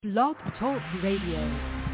Blog Talk Radio.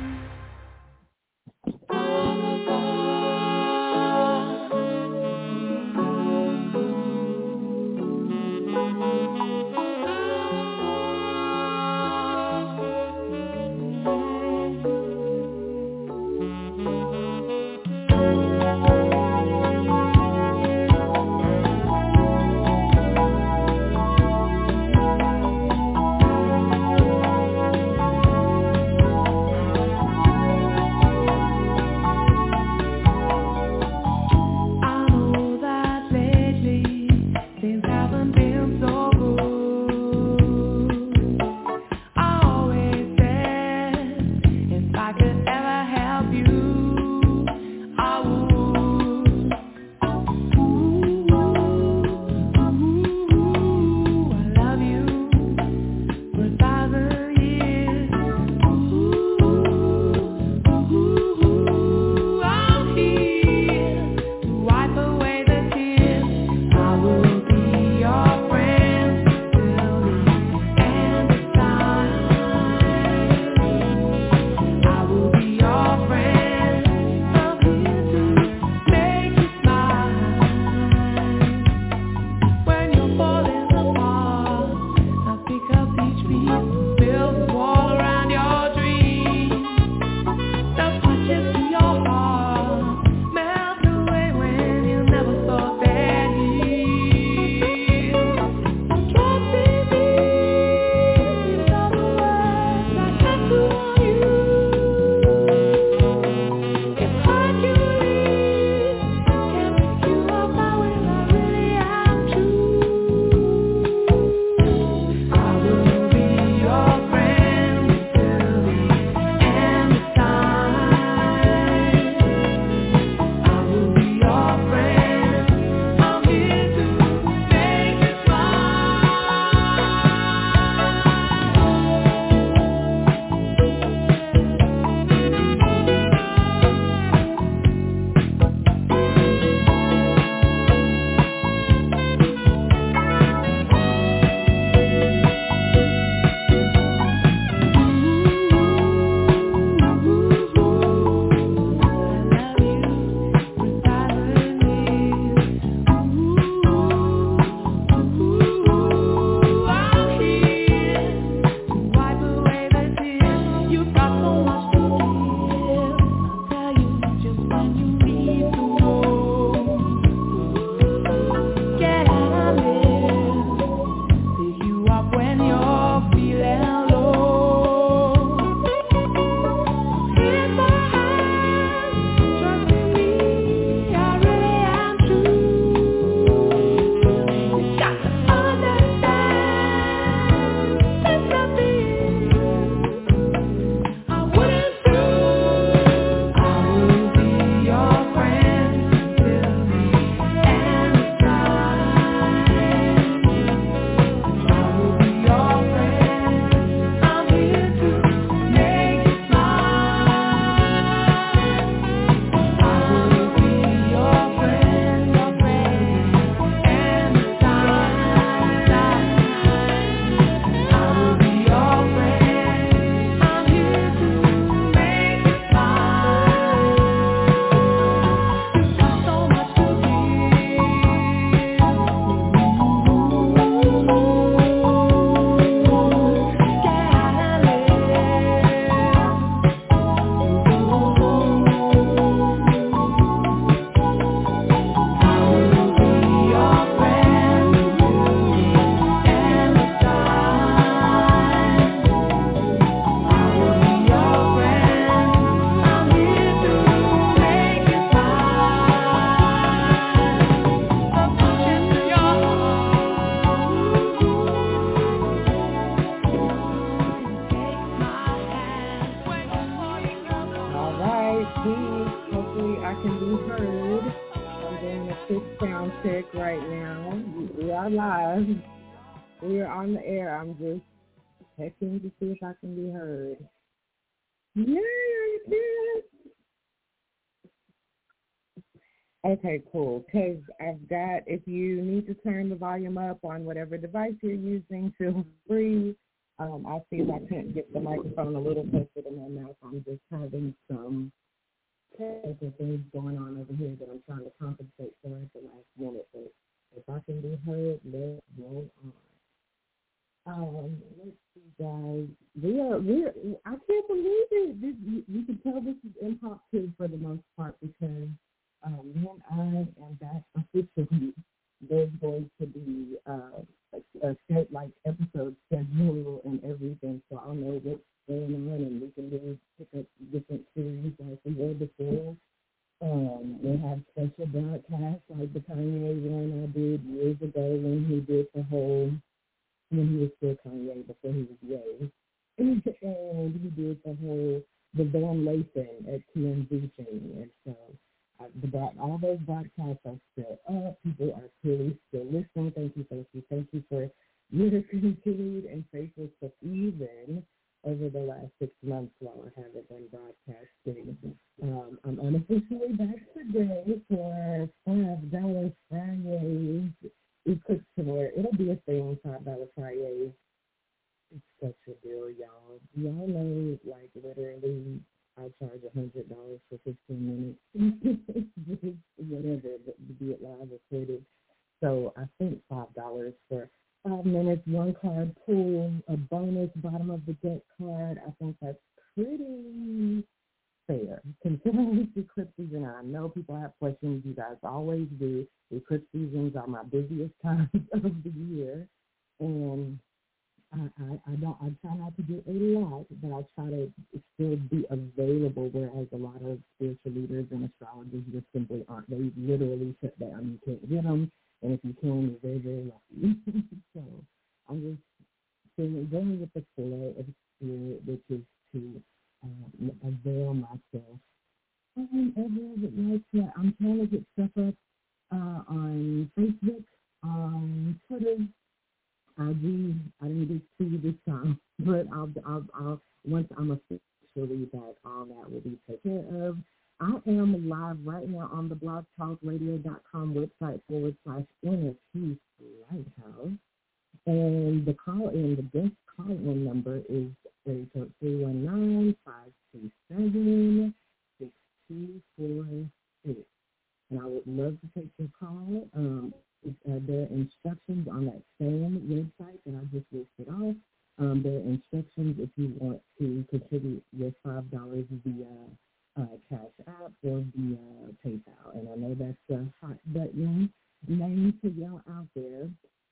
Checking to see if I can be heard. Yeah. Okay, cool. Because I've got, if you need to turn the volume up on whatever device you're using, feel free. I see if I can't get the microphone a little closer to my mouth. I'm just having some technical things going on over here that I'm trying to compensate for at the last minute. But if I can be heard, let's roll on. Let's see, guys. I can't believe it. You can tell this is impromptu for the most part because when I am back officially, there's going to be a set like episode schedule and everything, so I'll know what's going on, and we can really pick up different series like we were before. We'll have special broadcasts like the Kanye one I did years ago when he did the whole. When he was still Kanye, before he was Ye. And he did the Van Lathan at TMZ thing. And so all those broadcasts are still up. People are clearly still listening. Thank you for your continued and faithful stuff even over the last 6 months while I haven't been broadcasting. I'm unofficially back today for $5 Fridays. It cooks somewhere. It'll be a thing, $5 Fridays. It's such a deal, y'all. Y'all know, like, literally, I charge $100 for 15 minutes. Just whatever, to be it live recorded. So I think $5 for 5 minutes, one card pool, a bonus bottom of the deck card. I think that's pretty fair. Considering it's the eclipse season, I know people have questions. You guys always do. The eclipse seasons are my busiest times of the year, and I try not to do a lot, but I try to still be available. Whereas a lot of spiritual leaders and astrologers just simply aren't. They literally shut down. You can't get them, and if you can, you're very, very lucky. So I'm just going with the flow of the spirit, which is to avail myself. I'm trying to get stuff up on Facebook, on Twitter, IG. I didn't do two this time, but I'll once I'm officially back, all that will be taken care of. I am live right now on the blogtalkradio.com website /NFP Lighthouse. And the guest call-in number is 319-527-6246. And I would love to take your call. There are instructions on that same website that I just listed off. There are instructions if you want to contribute your $5 via Cash App or via PayPal. And I know that's a hot button name to y'all out there.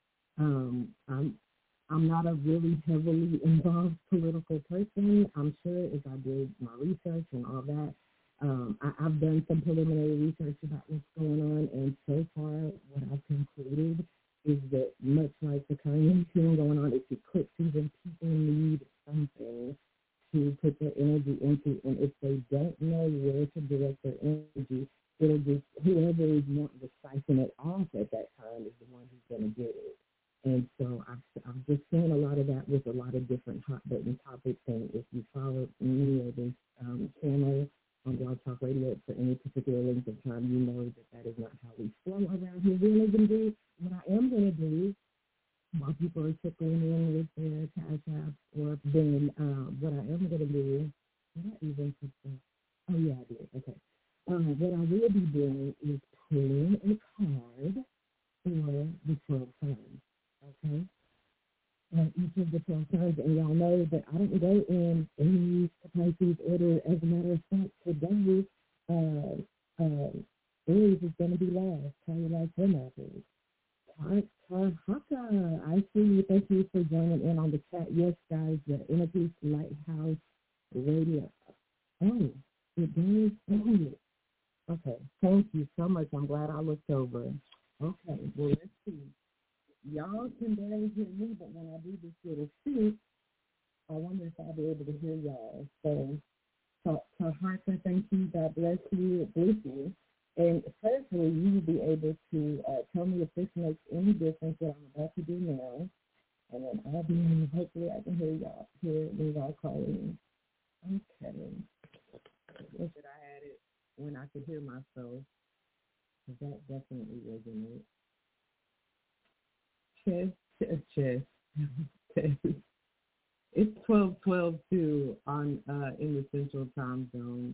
I'm not a really heavily involved political person. I'm sure if I did my research and all that, I've done some preliminary research about what's going on, and so far what I've concluded is that much like the Kanye thing going on, it's eclipse season, people need something to put their energy into, and if they don't know where to direct their energy, it'll just, whoever is wanting to siphon it off at that time is the one who's going to get it. And so I've just seen a lot of that with a lot of different hot button topics. And if you follow me or this channel on Blog Talk Radio for any particular length of time, you know that is not how we flow around here. We're going to do what I am going to do while people are trickling in with their Cash Apps, or then what I am going to do. Did I even put that? Oh, yeah, I did. Okay. What I will be doing is pulling a card for the 12 signs. Okay? Each of the 12 signs, and y'all know that I don't go in any Pisces order. As a matter of fact, today, Aries is going to be last. How you like them apples? Haka, I see you. Thank you for joining in on the chat. Yes, guys, the Inner Lighthouse Radio. Oh, it does. Oh, okay. Thank you so much. I'm glad I looked over. Okay, well, let's see. Y'all can barely hear me, but when I do this little speak, I wonder if I'll be able to hear y'all. So Haka, thank you. God bless you. Bless you. And personally, you will be able to tell me if this makes any difference that I'm about to do now. And then I'll be, hopefully I can hear y'all calling. Okay. I wish that I had it when I could hear myself. That definitely resonates. Chess. It's 12:12 too on in the Central Time Zone.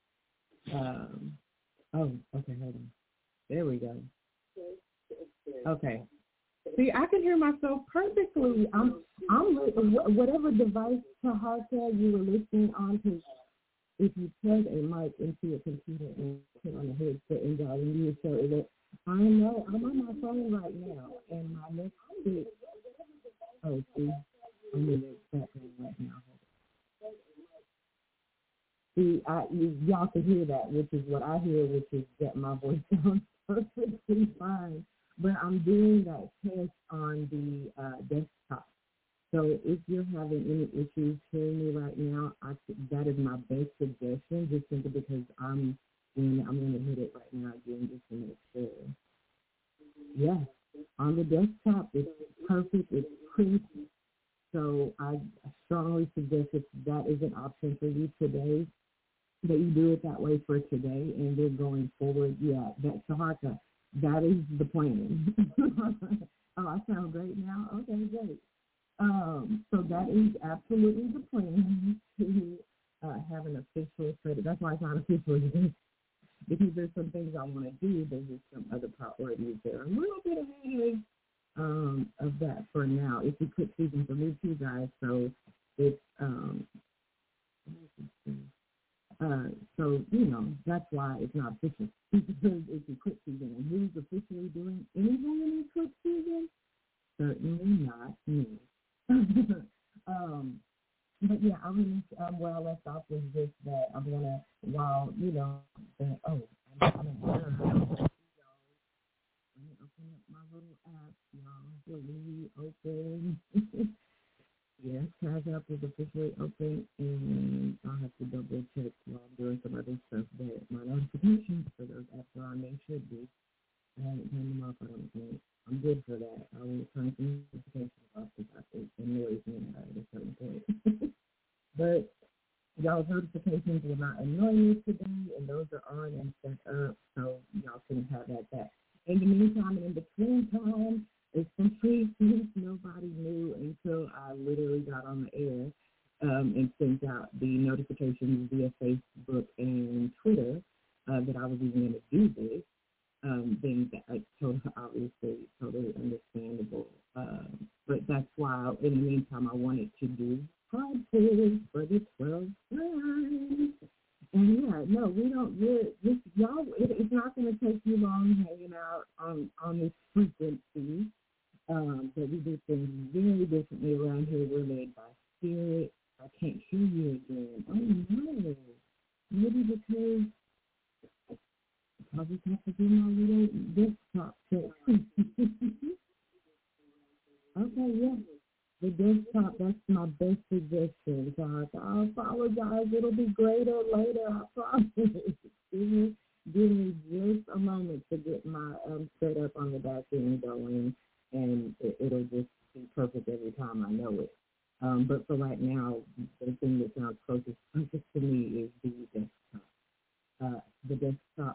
Oh, okay, hold on. There we go. Okay. See, I can hear myself perfectly. Whatever device Taharka you were listening on, because if you plug a mic into a computer and put on a headset and dial into your show, I know I'm on my phone right now, and my next bit. Oh, see, I'm in the background right now. See, y'all can hear that, which is what I hear, which is that my voice sounds perfectly fine. But I'm doing that test on the desktop. So if you're having any issues hearing me right now, that is my best suggestion, just simply because I'm going to hit it right now again just to make sure. Yeah, on the desktop, it's perfect, it's crisp. So I strongly suggest that is an option for you today, that you do it that way for today, and then going forward, yeah, that's Taharka. That is the plan. Oh, I sound great now? Okay, great. So that is absolutely the plan to have an official credit. That's why it's not official, because there's some things I want to do. There's just some other priorities that are a little bit ahead of that for now. It's a quick season for me too, guys. So it's so that's why it's not official, because it's a quick season. And who's officially doing anything in this quick season? Certainly not me. But yeah, I'm gonna where I left off was just that I'm gonna I'm let me open up my little app, y'all. Really open. Yes, Cash App is officially open, and I'll have to double check while I'm doing some other stuff that my notifications for those apps are on there should be. I haven't turned them off, I don't think. I'm good for that. I will turn some notifications off because it annoys me at a certain point. But y'all's notifications will not annoy you today, and those are on and set up, so y'all can have that. In the meantime, and in between time, it's some free things nobody knew until I literally got on the air and sent out the notifications via Facebook and Twitter that I was even going to do this. Then that's obviously totally understandable. But that's why, in the meantime, I wanted to do podcast for the 12th time. And yeah, no, we don't. Y'all. It's not going to take you long hanging out on this frequency. But we do things very differently around here. We're led by spirit. I can't hear you again. Oh no, maybe because I just have to do my little desktop check. Okay, yeah. The desktop, that's my best suggestion, guys. I apologize. It'll be greater later, I promise. Give me just a moment to get my setup on the back end going, and it'll just be perfect every time I know it. But for right now, the thing that sounds closest to me is the desktop. The desktop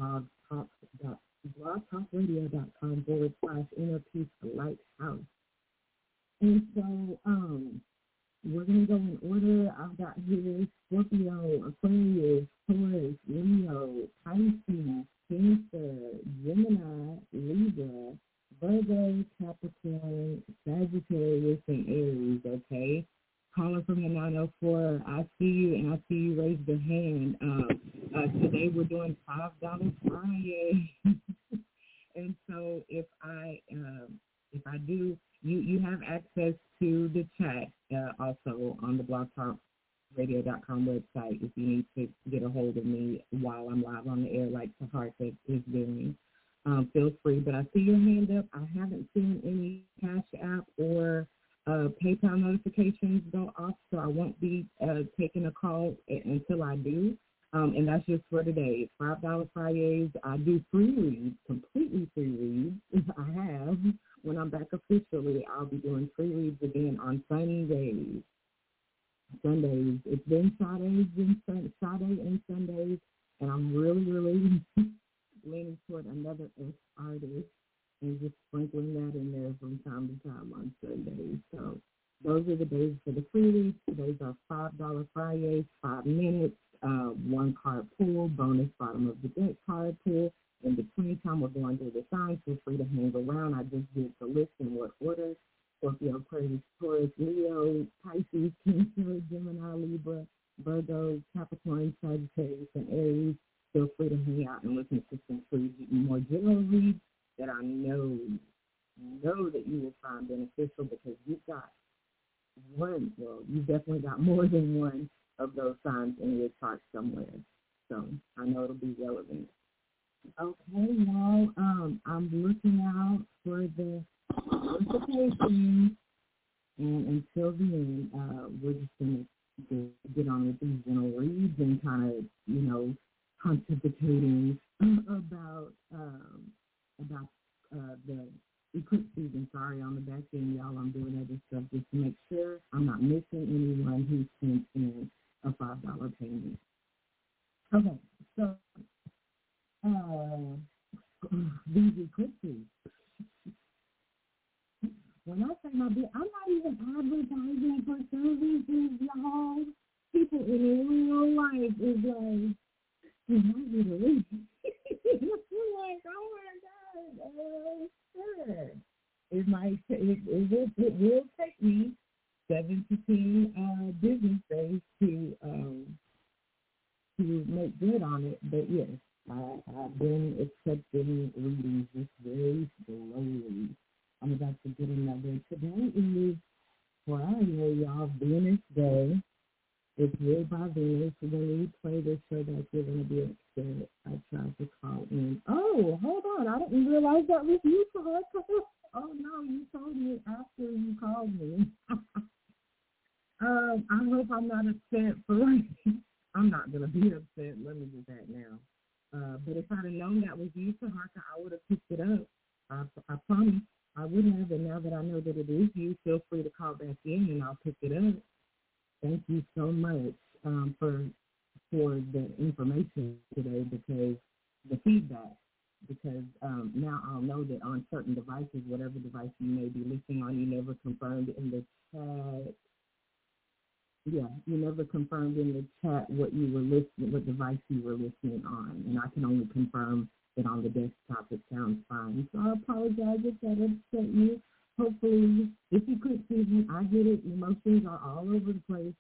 blogtalkradio.com/inner peace lighthouse. And so we're going to go in order. I've got here Scorpio, Aquarius, Taurus, Leo, Pisces, Cancer, Gemini, Libra, Virgo, Capricorn, Sagittarius, and Aries, okay? Calling from the 904, I see you, and I see you raise the hand. Today we're doing $5 Friday. And so if I do, you have access to the chat also on the blogtalkradio.com website if you need to get a hold of me while I'm live on the air like Taharka is doing. Feel free, but I see your hand up. I haven't seen any Cash App or PayPal notifications go off, so I won't be taking a call until I do. And that's just for today. It's $5 Fridays. I do free reads, completely free reads. I have. When I'm back officially, I'll be doing free reads again on Sundays. It's been Friday and Sundays, and I'm really, really leaning toward another S artist and just sprinkling that in there from time to time on Sundays. So those are the days for the freebies. Those are $5 Fridays, 5 minutes, 1 card pool, bonus bottom of the deck card pool. In between time, we're going through the signs. Feel free to hang around. I just did the list in what order. Scorpio, Aquarius, Taurus, Leo, Pisces, Cancer, Gemini, Libra, Virgo, Capricorn, Sagittarius, and Aries. Feel free to hang out and listen to some free, more general reads that I know that you will find beneficial, because you've got one, well, you definitely got more than one of those signs in your chart somewhere. So I know it'll be relevant. Okay, y'all, I'm looking out for the notifications, and until the end, we're just going to get on with these general reads and kind of, pontificating about the eclipse season. Sorry, on the back end, y'all, I'm doing other stuff just to make sure I'm not missing anyone who sent in a $5 payment. Okay, so these eclipses. When I say my bid, I'm not even advertising for services, y'all. People in real life is like, can I get a lead? You're like, oh my God, sure. It will take me 7 to 10 business days to make good on it, but yes, I've been accepting readings just very slowly. I'm about to get another. Today is Friday, y'all, Venus Day. It's ruled by Venus. When we play this show back, you're going to be upset. I tried to call in. Oh, hold on. I didn't realize that was you, Tahar. Oh, no, you told me after you called me. I hope I'm not upset for I'm not going to be upset. Let me do that now. But if I'd have known that was you, Taharka, I would have picked it up. I promise I wouldn't have. And now that I know that it is you, feel free to call back in and I'll pick it up. Thank you so much for the information today, because the feedback, because now I'll know that on certain devices, whatever device you may be listening on, you never confirmed in the chat. Yeah, you never confirmed in the chat what you were listening, what device you were listening on, and I can only confirm that on the desktop it sounds fine. So I apologize if that upset you. Hopefully, if you could see me, I get it. Emotions are all over the place.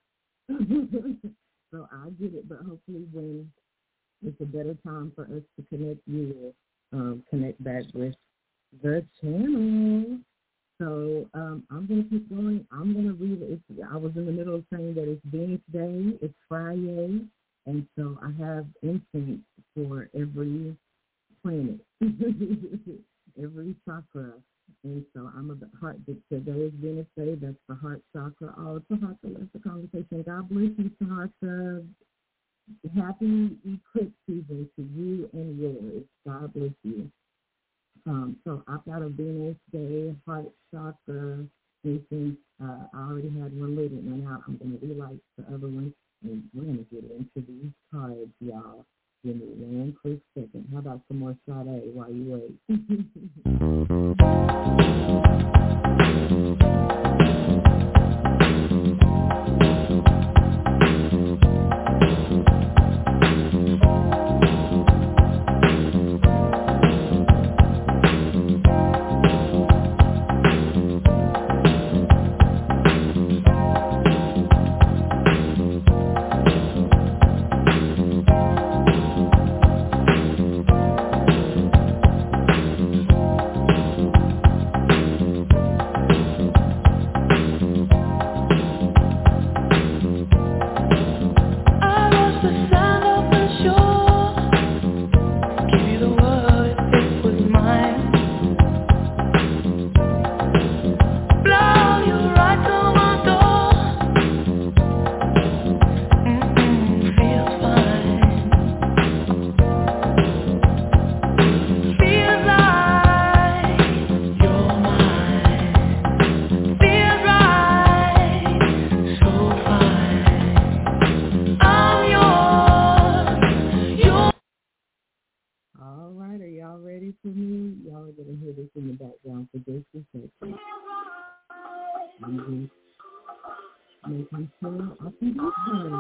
So I get it, but hopefully when it's a better time for us to connect, you will connect back with the channel. So I'm going to keep going. I'm going to read it. I was in the middle of saying that it's Venus Day. It's Friday. And so I have incense for every planet, every chakra. And so I'm a heart. Today is Venus Day. That's the heart chakra. Oh, Taharka, that's the conversation. God bless you, Taharka. Happy eclipse season to you and yours. God bless you. So I've got a Venus Day, heart chakra, incense. I already had one lit, and now I'm going to relight the other one, and we're going to get into these cards, y'all. Give me one quick second. How about some more Sade while you wait?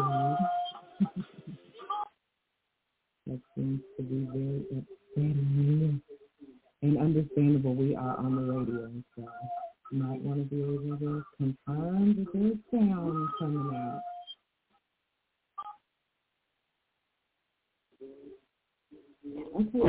That seems to be very upsetting and understandable. We are on the radio, so you might want to be able to confirm that there's sound coming out. Okay.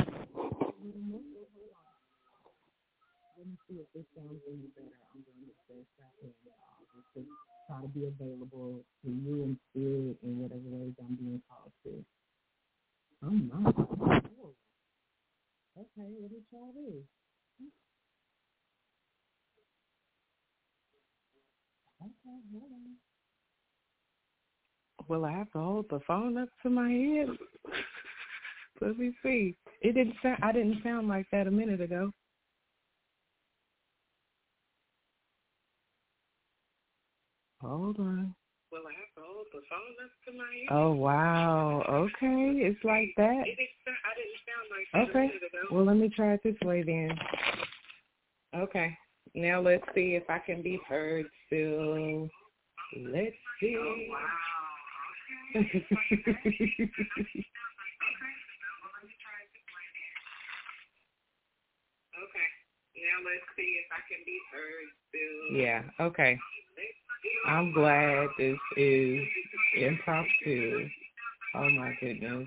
Let me see if this sounds any better. I'm going to say second, just to try to be available to you in spirit in whatever ways I'm being called to. Oh my. Oh. Okay, let me try this. Okay, hold on. Well, I have to hold the phone up to my head. Let me see. It didn't sound. I didn't sound like that a minute ago. Hold on. Well, I have to hold the phone up to my head. Oh wow. Okay, it's like that. I didn't sound like that a minute ago. Well, let me try it this way then. Okay. Now let's see if I can be heard still. Let's see. Oh, wow. Okay. Now let's see if I can be heard still. Yeah, okay. I'm glad this is impromptu. Oh my goodness.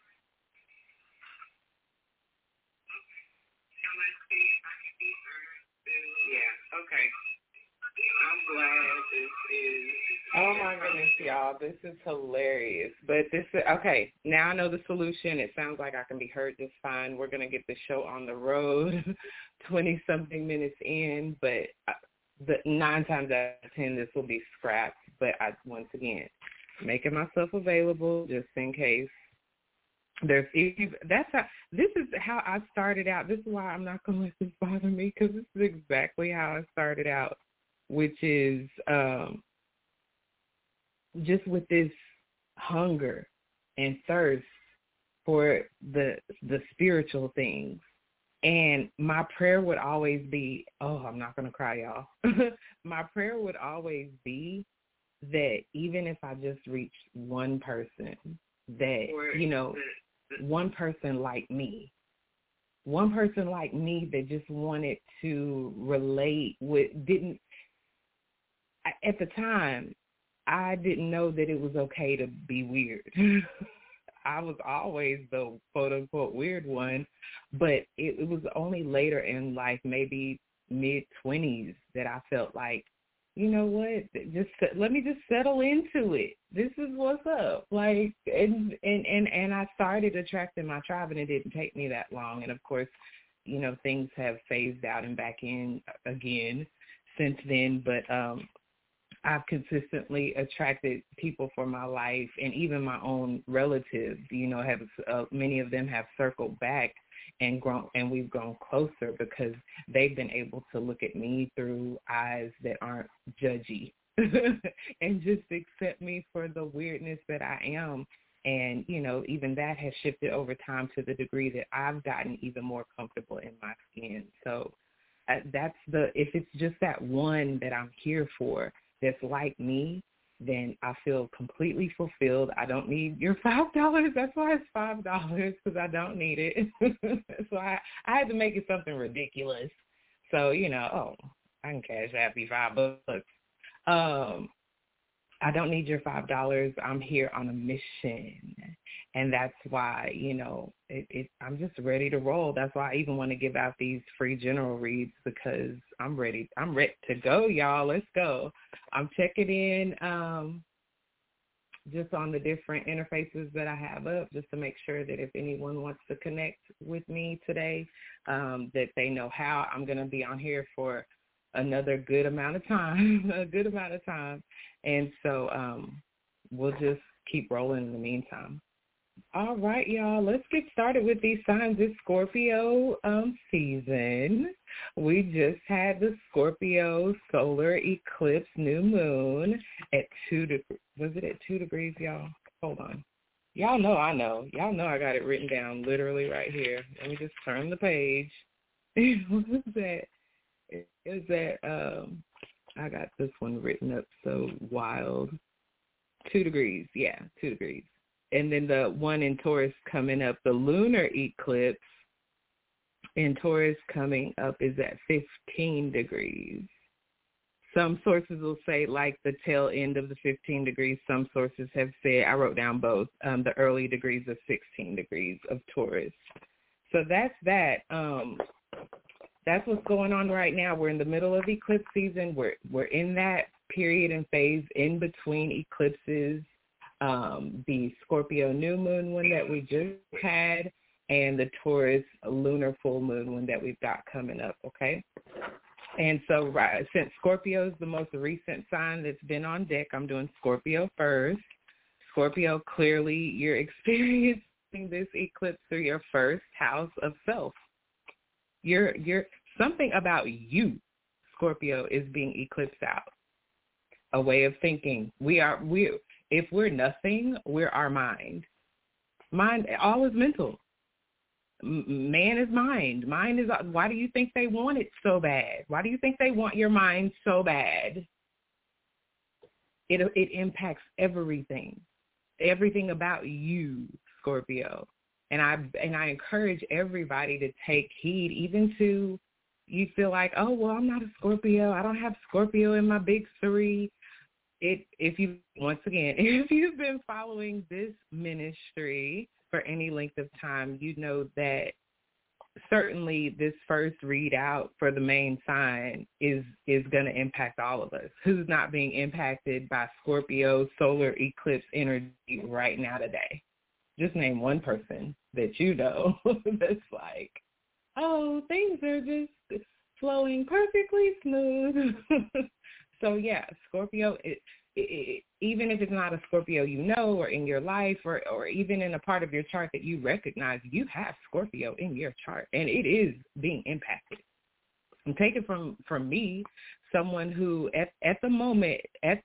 Yeah, okay. I'm glad this is. Oh my goodness, y'all, this is hilarious. But this is, okay, now I know the solution. It sounds like I can be heard just fine. We're going to get the show on the road 20-something minutes in, but the 9 times out of 10, this will be scrapped. But once again, making myself available just in case. This is how I started out. This is why I'm not going to let this bother me, because this is exactly how I started out, which is just with this hunger and thirst for the spiritual things. And my prayer would always be, I'm not going to cry, y'all. My prayer would always be that even if I just reach one person, that, one person like me that just wanted to relate with, at the time, I didn't know that it was okay to be weird. I was always the quote-unquote weird one, but it was only later in life, maybe mid-20s, that I felt like, you know what, let me just settle into it. This is what's up. Like, and I started attracting my tribe, and it didn't take me that long. And, of course, things have phased out and back in again since then, but I've consistently attracted people for my life, and even my own relatives, have many of them have circled back and grown, and we've grown closer because they've been able to look at me through eyes that aren't judgy and just accept me for the weirdness that I am. And, even that has shifted over time to the degree that I've gotten even more comfortable in my skin. So if it's just that one that I'm here for, that's like me, then I feel completely fulfilled. I don't need your $5. That's why it's $5, because I don't need it. So I had to make it something ridiculous. So, I can cash out these $5. I don't need your $5. I'm here on a mission. And that's why, I'm just ready to roll. That's why I even want to give out these free general reads, because I'm ready to go, y'all. Let's go. I'm checking in just on the different interfaces that I have up, just to make sure that if anyone wants to connect with me today, that they know how. I'm going to be on here for another good amount of time, And so we'll just keep rolling in the meantime. All right, y'all, let's get started with these signs. It's Scorpio season. We just had the Scorpio solar eclipse new moon at 2 degrees. Was it at 2 degrees, y'all? Hold on. Y'all know I know. Y'all know I got it written down literally right here. Let me just turn the page. What is that? Is that I got this one written up so wild. 2 degrees. Yeah, 2 degrees. And then the one in Taurus coming up, the lunar eclipse in Taurus coming up is at 15 degrees. Some sources will say like the tail end of the 15 degrees. Some sources have said, I wrote down both, the early degrees of 16 degrees of Taurus. So that's that. That's what's going on right now. We're in the middle of eclipse season. We're in that period and phase in between eclipses. The Scorpio new moon one that we just had and the Taurus lunar full moon one that we've got coming up, okay? And so since Scorpio is the most recent sign that's been on deck, I'm doing Scorpio first. Scorpio, clearly you're experiencing this eclipse through your first house of self. You're something about you, Scorpio, is being eclipsed out. A way of thinking. If we're nothing, we're our mind. Mind, all is mental. Man is mind. Mind is, why do you think they want it so bad? Why do you think they want your mind so bad? It impacts everything about you, Scorpio. And I encourage everybody to take heed, even to you feel like, oh, well, I'm not a Scorpio. I don't have Scorpio in my big 3. If you've been following this ministry for any length of time, you know that certainly this first readout for the main sign is going to impact all of us. Who's not being impacted by Scorpio solar eclipse energy right now today? Just name one person that you know that's like, oh, things are just flowing perfectly smooth. So, yeah, Scorpio, even if it's not a Scorpio you know or in your life or even in a part of your chart that you recognize, you have Scorpio in your chart, and it is being impacted. And take it from me, someone who at the moment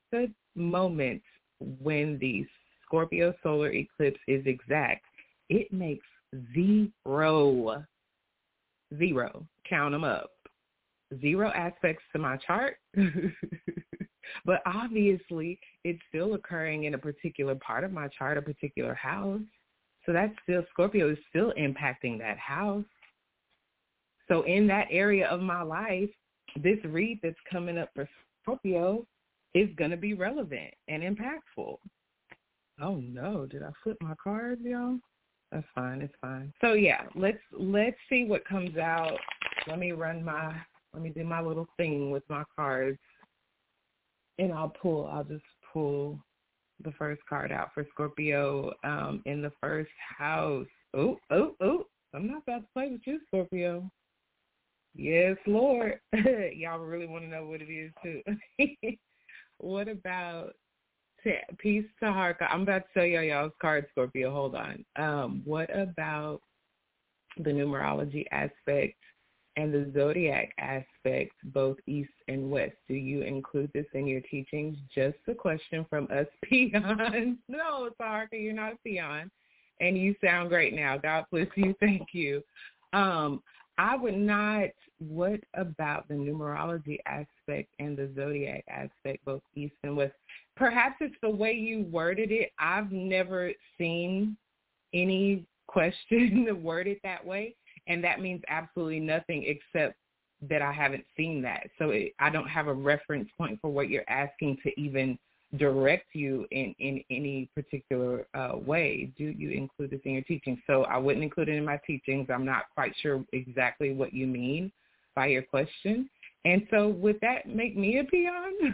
when the Scorpio solar eclipse is exact, it makes zero, count them up, 0 aspects to my chart. But obviously, it's still occurring in a particular part of my chart, a particular house. So that's still, Scorpio is still impacting that house. So in that area of my life, this read that's coming up for Scorpio is going to be relevant and impactful. Oh, no. Did I flip my cards, y'all? That's fine. It's fine. So, yeah, let's see what comes out. Let me do my little thing with my cards. And I'll just pull the first card out for Scorpio in the first house. Oh, I'm not about to play with you, Scorpio. Yes, Lord. Y'all really want to know what it is, too. What about Peace to Harka? I'm about to tell y'all's card, Scorpio. Hold on. What about the numerology aspect and the zodiac aspect, both east and west? Do you include this in your teachings? Just a question from us peons. No, Taharka, you're not a peon. And you sound great now. God bless you. Thank you. I would not. What about the numerology aspect and the zodiac aspect, both east and west? Perhaps it's the way you worded it. I've never seen any question worded that way. And that means absolutely nothing except that I haven't seen that. So I don't have a reference point for what you're asking to even direct you in any particular way. Do you include this in your teachings? So I wouldn't include it in my teachings. I'm not quite sure exactly what you mean by your question. And so would that make me a peon?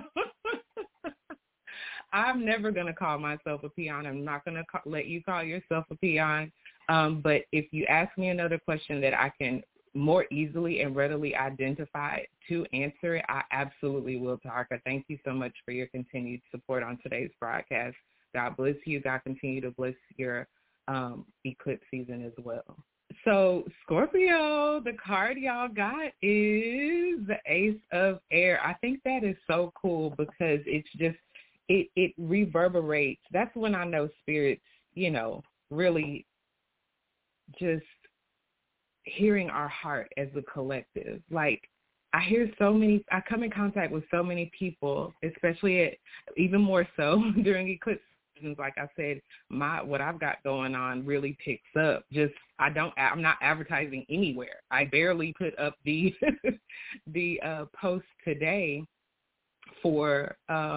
I'm never going to call myself a peon. I'm not going to let you call yourself a peon. But if you ask me another question that I can more easily and readily identify to answer it, I absolutely will, Taharka. Thank you so much for your continued support on today's broadcast. God bless you. God continue to bless your eclipse season as well. So Scorpio, the card y'all got is the Ace of Air. I think that is so cool because it's just, it reverberates. That's when I know spirits, really just hearing our heart as a collective. Like I come in contact with so many people, especially even more so during eclipse seasons. Like I said, what I've got going on really picks up. I'm not advertising anywhere. I barely put up the post today for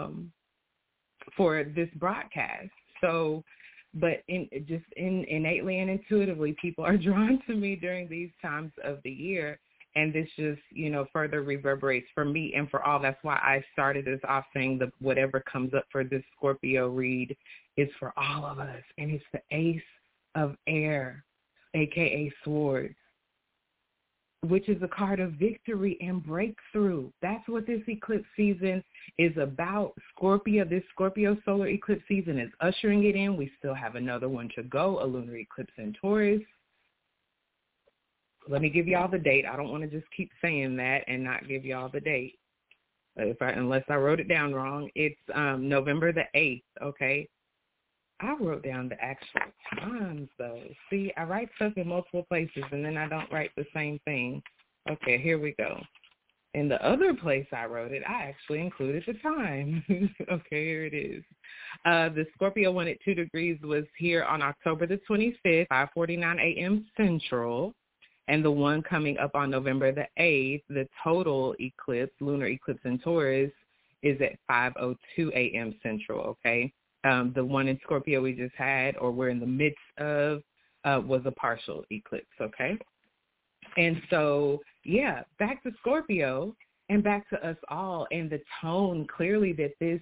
this broadcast. So, but innately and intuitively, people are drawn to me during these times of the year. And this just, further reverberates for me and for all. That's why I started this off saying that whatever comes up for this Scorpio read is for all of us. And it's the Ace of Air, a.k.a. Swords, which is a card of victory and breakthrough. That's what this eclipse season is about. This Scorpio solar eclipse season is ushering it in. We still have another one to go, a lunar eclipse in Taurus. Let me give y'all the date. I don't want to just keep saying that and not give y'all the date, unless I wrote it down wrong. It's November the 8th, okay? I wrote down the actual times, though. See, I write stuff in multiple places, and then I don't write the same thing. Okay, here we go. In the other place I wrote it, I actually included the time. Okay, here it is. The Scorpio one at 2 degrees was here on October the 25th, 5:49 a.m. Central. And the one coming up on November the 8th, the total eclipse, lunar eclipse in Taurus, is at 5:02 a.m. Central, okay? The one in Scorpio we just had, or we're in the midst of, was a partial eclipse, okay? And so, yeah, back to Scorpio and back to us all, and the tone clearly that this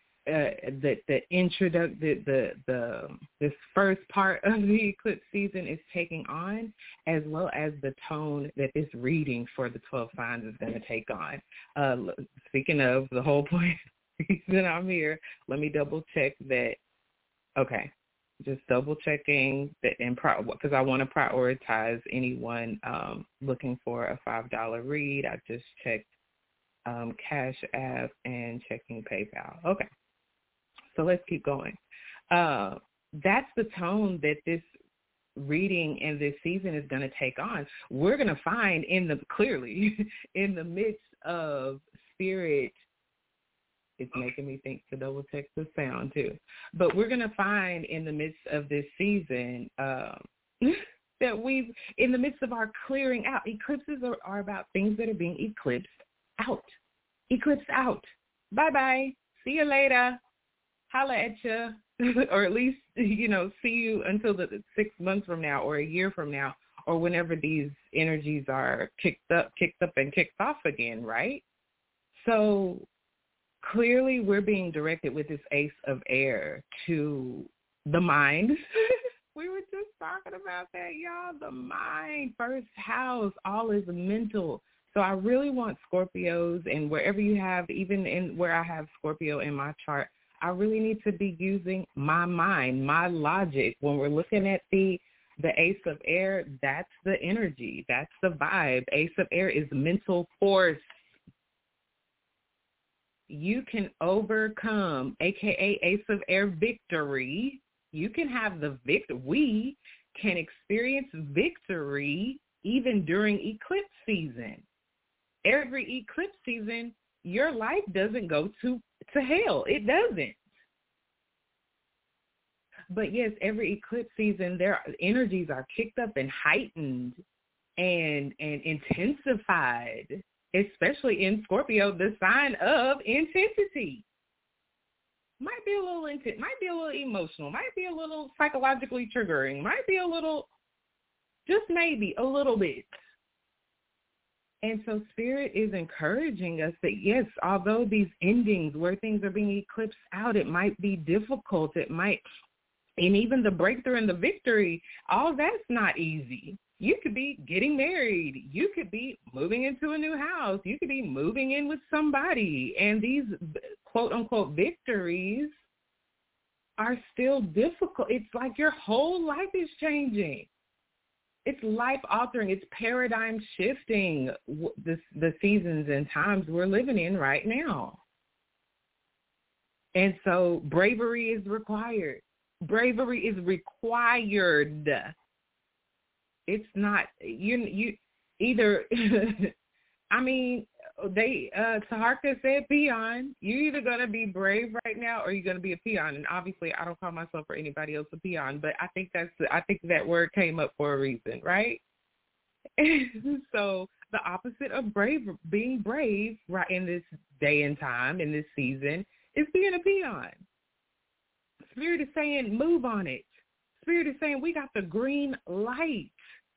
this first part of the eclipse season is taking on, as well as the tone that this reading for the 12 signs is going to take on. Speaking of the whole point reason I'm here, let me double check that. Okay, just double checking that, because I want to prioritize anyone looking for a $5 read. I just checked Cash App and checking PayPal. Okay. So let's keep going. That's the tone that this reading and this season is going to take on. We're going to find clearly in the midst of Spirit, it's making me think to double check the sound too, but we're going to find in the midst of this season that in the midst of our clearing out, eclipses are about things that are being eclipsed out. Eclipsed out. Bye-bye. See you later. Holla at you, or at least, see you until the 6 months from now or a year from now, or whenever these energies are kicked up and kicked off again, right? So clearly we're being directed with this Ace of Air to the mind. We were just talking about that, y'all. The mind, first house, all is mental. So I really want Scorpios, and wherever you have, even in where I have Scorpio in my chart, I really need to be using my mind, my logic. When we're looking at the Ace of Air, that's the energy. That's the vibe. Ace of Air is mental force. You can overcome, a.k.a. Ace of Air victory. You can have we can experience victory even during eclipse season. Every eclipse season, your life doesn't go to hell. It doesn't. But yes, every eclipse season, their energies are kicked up and heightened and intensified, especially in Scorpio, the sign of intensity. Might be a little intense, might be a little emotional, might be a little psychologically triggering, might be a little, just maybe a little bit. And so Spirit is encouraging us that, yes, although these endings where things are being eclipsed out, it might be difficult. It might, and even the breakthrough and the victory, all that's not easy. You could be getting married. You could be moving into a new house. You could be moving in with somebody. And these quote-unquote victories are still difficult. It's like your whole life is changing. It's life-altering. It's paradigm-shifting, the seasons and times we're living in right now. And so bravery is required. Bravery is required. It's not, you either, I mean, Taharka said peon. You're either going to be brave right now or you're going to be a peon. And obviously I don't call myself or anybody else a peon, but I think that word came up for a reason, right? So the opposite of being brave right in this day and time, in this season, is being a peon. Spirit is saying, move on it. Spirit is saying, we got the green light.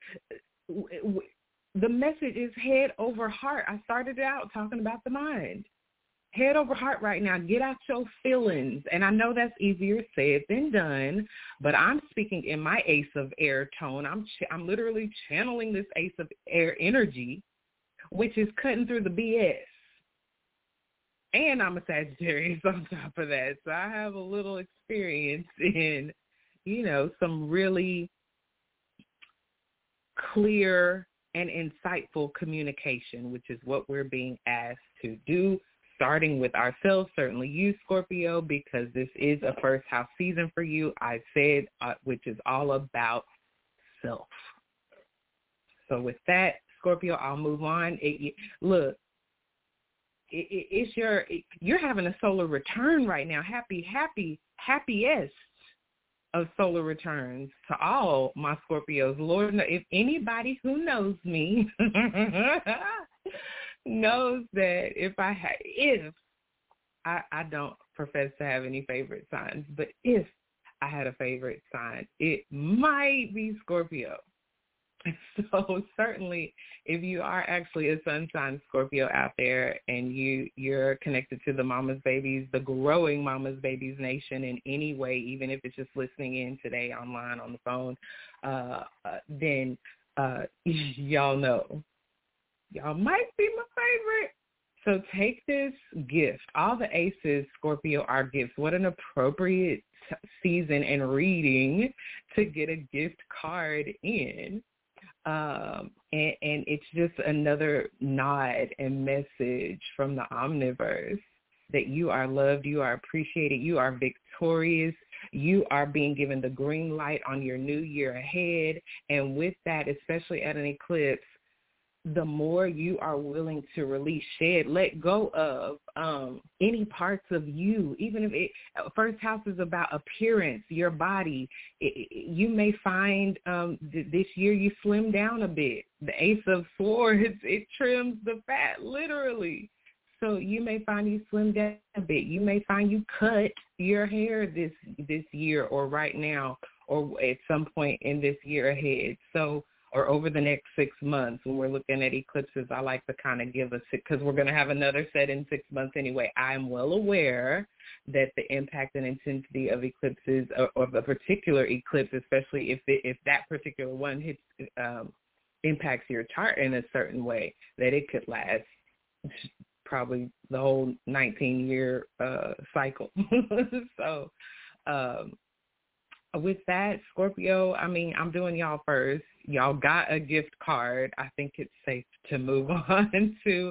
The message is head over heart. I started out talking about the mind. Head over heart right now. Get out your feelings. And I know that's easier said than done, but I'm speaking in my ace of air tone. I'm literally channeling this ace of air energy, which is cutting through the BS. And I'm a Sagittarius on top of that. So I have a little experience in, some really clear and insightful communication, which is what we're being asked to do, starting with ourselves, certainly you, Scorpio, because this is a first house season for you, I said, which is all about self. So with that, Scorpio, I'll move on. You're having a solar return right now. Happiest of solar returns to all my Scorpios. Lord, if anybody who knows me knows that if I don't profess to have any favorite signs, but if I had a favorite sign, it might be Scorpio. So certainly, if you are actually a sun sign Scorpio out there and you're connected to the Mama's Babies, the growing Mama's Babies Nation in any way, even if it's just listening in today online on the phone, then y'all know. Y'all might be my favorite. So take this gift. All the aces, Scorpio, are gifts. What an appropriate season and reading to get a gift card in. And it's just another nod and message from the omniverse that you are loved, you are appreciated, you are victorious, you are being given the green light on your new year ahead. And with that, especially at an eclipse, the more you are willing to release, shed, let go of any parts of you, even if first house is about appearance, your body. You may find this year you slim down a bit. The Ace of Swords, it trims the fat, literally. So you may find you slim down a bit. You may find you cut your hair this year or right now or at some point in this year ahead. So or over the next 6 months when we're looking at eclipses, I like to kind of give because we're going to have another set in 6 months anyway. I'm well aware that the impact and intensity of eclipses or of a particular eclipse, especially if that particular one hits, impacts your chart in a certain way, that it could last probably the whole 19-year cycle. So with that, Scorpio, I'm doing y'all first. Y'all got a gift card. I think it's safe to move on to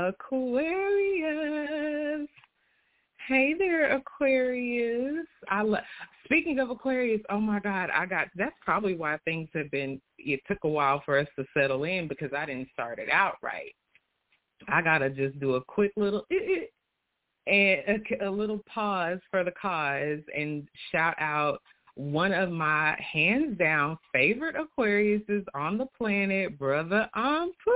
Aquarius. Hey there, Aquarius. Speaking of Aquarius, oh my God, that's probably why things it took a while for us to settle in because I didn't start it out right. I got to just do a quick little and a little pause for the cause and shout out one of my hands down favorite Aquariuses on the planet, Brother Ampu,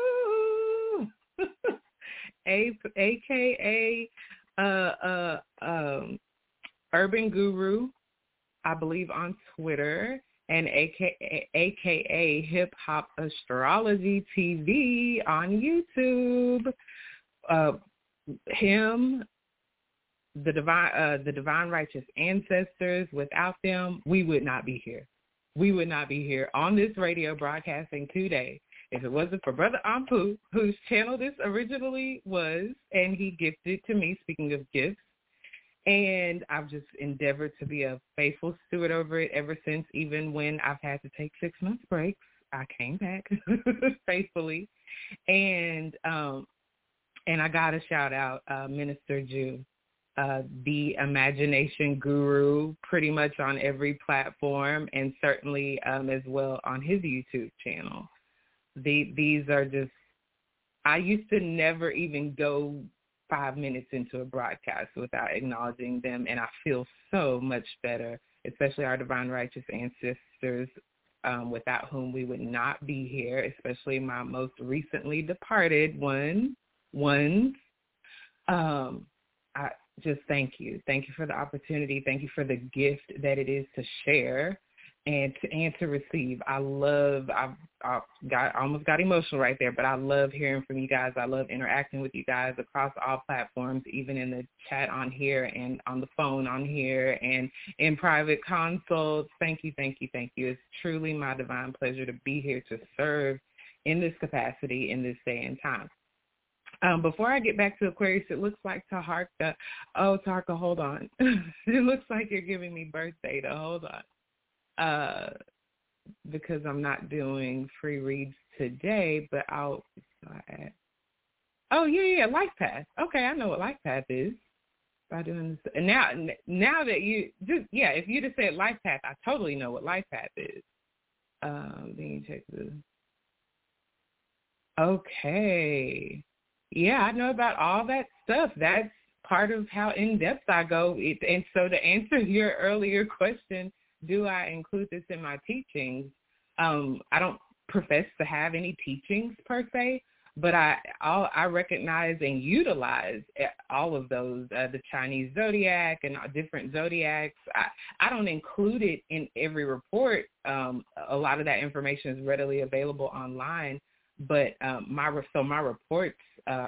AKA Urban Guru, I believe on Twitter, and AKA Hip Hop Astrology TV on YouTube. Him, the divine righteous ancestors. Without them, we would not be here. We would not be here on this radio broadcasting today if it wasn't for Brother Ampu, whose channel this originally was, and he gifted to me, speaking of gifts. And I've just endeavored to be a faithful steward over it ever since, even when I've had to take 6 months breaks. I came back faithfully. And I got to shout out Minister Jew, the imagination guru, pretty much on every platform, and certainly as well on his YouTube channel. These are just I used to never even go 5 minutes into a broadcast without acknowledging them, and I feel so much better, especially our divine righteous ancestors, without whom we would not be here, especially my most recently departed ones. I just thank you. Thank you for the opportunity. Thank you for the gift that it is to share and to receive. I almost got emotional right there, but I love hearing from you guys. I love interacting with you guys across all platforms, even in the chat on here and on the phone on here and in private consults. Thank you, thank you, thank you. It's truly my divine pleasure to be here to serve in this capacity in this day and time. Before I get back to Aquarius, it looks like Taharka. Oh, Taharka, hold on. It looks like you're giving me birth data. Hold on. Because I'm not doing free reads today, but oh, yeah, Life Path. Okay, I know what Life Path is by doing this. And now that you just, if you just said Life Path, I totally know what Life Path is. Then you check the. Okay. Yeah, I know about all that stuff. That's part of how in-depth I go. And so to answer your earlier question, do I include this in my teachings? I don't profess to have any teachings per se, but I recognize and utilize all of those, the Chinese zodiac and different zodiacs. I don't include it in every report. A lot of that information is readily available online, but my reports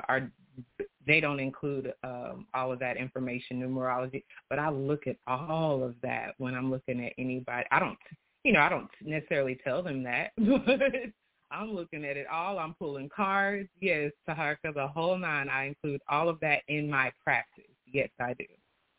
they don't include all of that information, numerology, but I look at all of that when I'm looking at anybody. I don't necessarily tell them that, but I'm looking at it all. I'm pulling cards. Yes, Taharka, the whole nine. I include all of that in my practice. Yes, I do.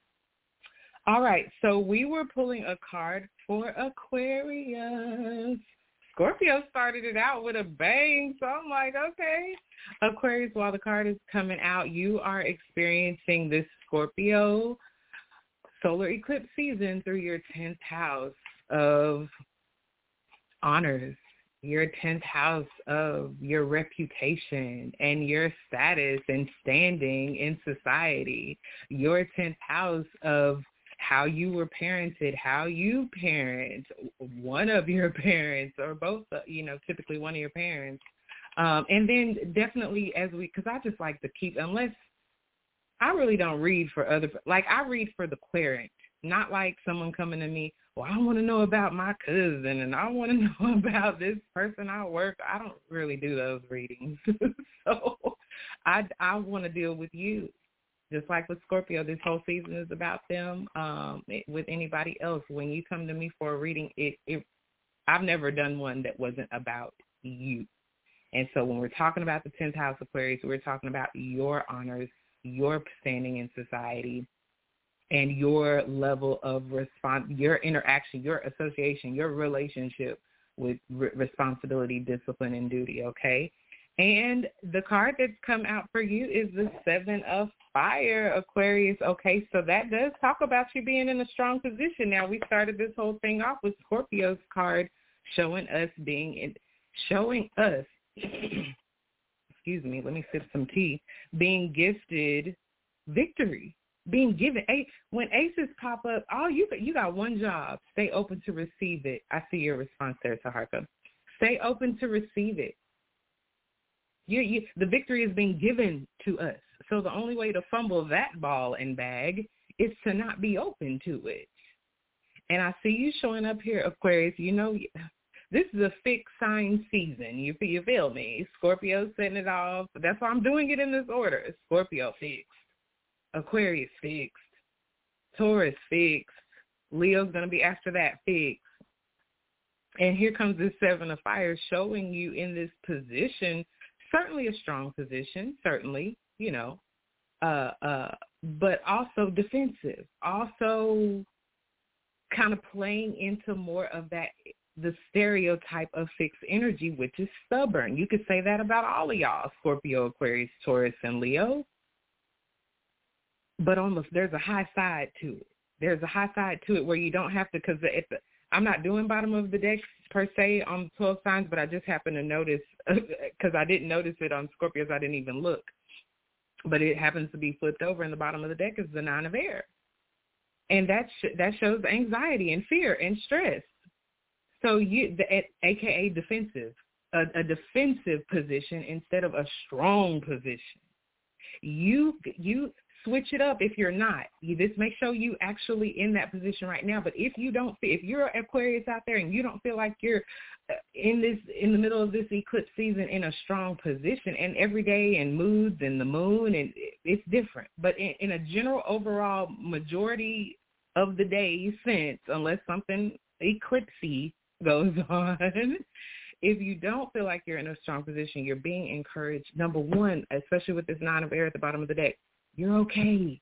All right, so we were pulling a card for Aquarius. Scorpio started it out with a bang, so I'm like, okay. Aquarius, while the card is coming out, you are experiencing this Scorpio solar eclipse season through your 10th house of honors, your 10th house of your reputation and your status and standing in society, your 10th house of how you were parented, how you parent one of your parents or both, typically one of your parents. And then definitely because I just like to keep, unless I really don't read for other, like I read for the querent, not like someone coming to me, well, I want to know about my cousin and I want to know about this person I work. I don't really do those readings. So I want to deal with you. Just like with Scorpio, this whole season is about them. With anybody else, when you come to me for a reading, I've never done one that wasn't about you. And so when we're talking about the 10th house Aquarius, we're talking about your honors, your standing in society, and your level of your interaction, your association, your relationship with responsibility, discipline, and duty, okay? And the card that's come out for you is the 7 of Fire, Aquarius. Okay, so that does talk about you being in a strong position. Now, we started this whole thing off with Scorpio's card showing us, excuse me, let me sip some tea, being gifted victory, being given. When aces pop up, you got one job. Stay open to receive it. I see your response there, Taharka. Stay open to receive it. The victory is being given to us. So the only way to fumble that ball and bag is to not be open to it. And I see you showing up here, Aquarius. This is a fixed sign season. You feel me? Scorpio setting it off. That's why I'm doing it in this order. Scorpio fixed. Aquarius fixed. Taurus fixed. Leo's going to be after that fixed. And here comes this 7 of Fire showing you in this position, certainly a strong position, certainly, but also defensive, also kind of playing into more of that, the stereotype of fixed energy, which is stubborn. You could say that about all of y'all, Scorpio, Aquarius, Taurus, and Leo. But almost there's a high side to it. There's a high side to it where you don't have to, because I'm not doing bottom of the deck per se on 12 signs, but I just happened to notice, because I didn't notice it on Scorpios, I didn't even look. But it happens to be flipped over, and the bottom of the deck is the 9 of air. And that shows anxiety and fear and stress. So AKA defensive, a defensive position instead of a strong position. You switch it up if you're not. This may show you actually in that position right now. But if you're Aquarius out there and you don't feel like you're in the middle of this eclipse season in a strong position, and every day and moods and the moon, and it's different. But in a general overall majority of the day sense, unless something eclipsy goes on, if you don't feel like you're in a strong position, you're being encouraged. Number one, especially with this 9 of air at the bottom of the deck, you're okay.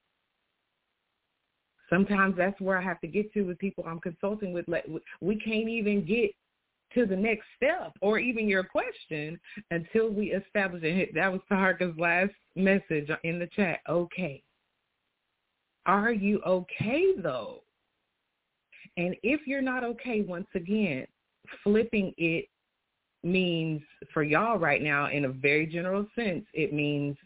Sometimes that's where I have to get to with people I'm consulting with. We can't even get to the next step or even your question until we establish it. That was Taharka's last message in the chat. Okay. Are you okay, though? And if you're not okay, once again, flipping it means, for y'all right now, in a very general sense, it means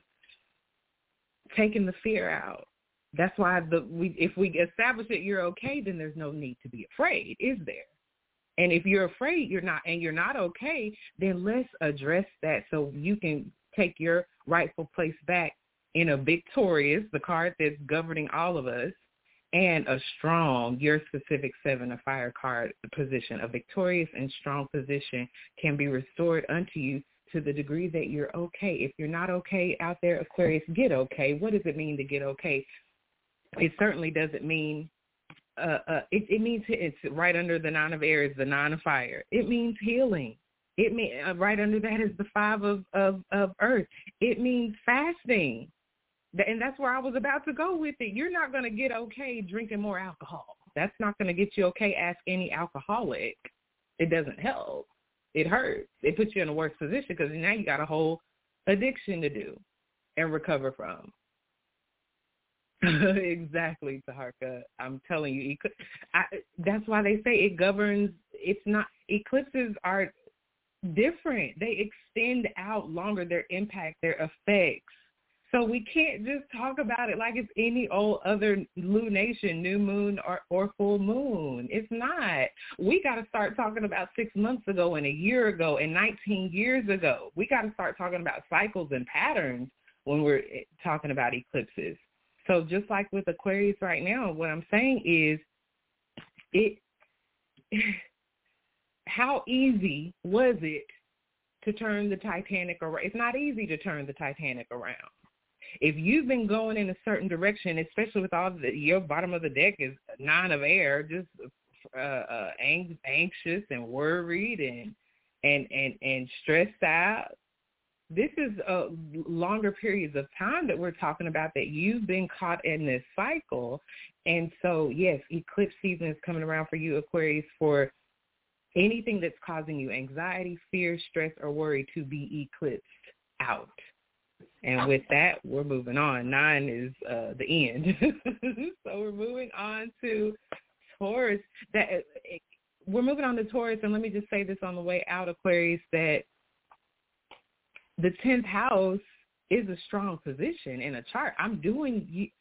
taking the fear out. That's why if we establish that you're okay, then there's no need to be afraid, is there? And if you're afraid you're not okay, then let's address that so you can take your rightful place back in a victorious, the card that's governing all of us, and a strong, your specific 7 of fire card position. A victorious and strong position can be restored unto you to the degree that you're okay. If you're not okay out there, Aquarius, get okay. What does it mean to get okay? It certainly doesn't mean, it means it's right under the 9 of air is the 9 of fire. It means healing. It means right under that is the 5 of earth. It means fasting. And that's where I was about to go with it. You're not going to get okay drinking more alcohol. That's not going to get you okay. Ask any alcoholic. It doesn't help. It hurts. It puts you in a worse position because now you got a whole addiction to do and recover from. Exactly, Taharka. I'm telling you. That's why they say it governs. It's not. Eclipses are different. They extend out longer, their impact, their effects. So we can't just talk about it like it's any old other lunation, new moon or full moon. It's not. We got to start talking about 6 months ago and a year ago and 19 years ago. We got to start talking about cycles and patterns when we're talking about eclipses. So just like with Aquarius right now, what I'm saying is how easy was it to turn the Titanic around? It's not easy to turn the Titanic around. If you've been going in a certain direction, especially with your bottom of the deck is 9 of air, just anxious and worried and stressed out. This is longer periods of time that we're talking about that you've been caught in this cycle. And so, yes, eclipse season is coming around for you, Aquarius, for anything that's causing you anxiety, fear, stress, or worry to be eclipsed out. And with that, we're moving on. 9 is the end. So we're moving on to Taurus. We're moving on to Taurus, and let me just say this on the way out, Aquarius, that the 10th house is a strong position in a chart. I'm doing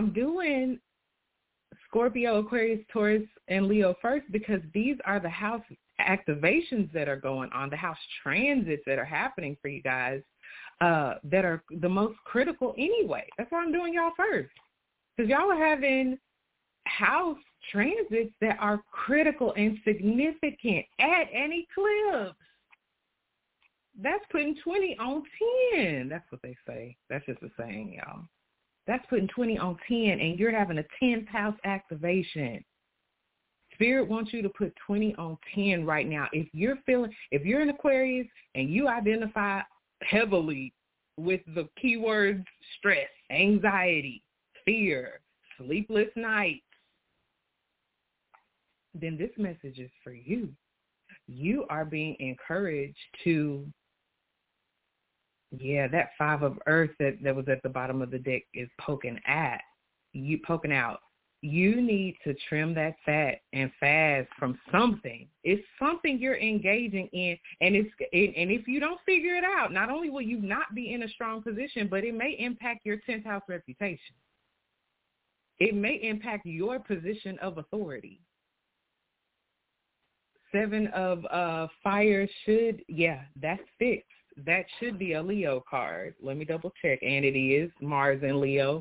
Scorpio, Aquarius, Taurus, and Leo first because these are the house activations that are going on, the house transits that are happening for you guys. That are the most critical anyway. That's why I'm doing y'all first. Because y'all are having house transits that are critical and significant at an eclipse. That's putting 20 on 10. That's what they say. That's just a saying, y'all. That's putting 20 on 10, and you're having a 10th house activation. Spirit wants you to put 20 on 10 right now. If you're an Aquarius and you identify heavily with the keywords stress, anxiety, fear, sleepless nights, then this message is for you. You are being encouraged to, that 5 of earth that was at the bottom of the deck is poking out. You need to trim that fat and fast from something. It's something you're engaging in, and if you don't figure it out, not only will you not be in a strong position, but it may impact your 10th house reputation. It may impact your position of authority. 7 of fire that's fixed. That should be a Leo card. Let me double check, and it is Mars and Leo.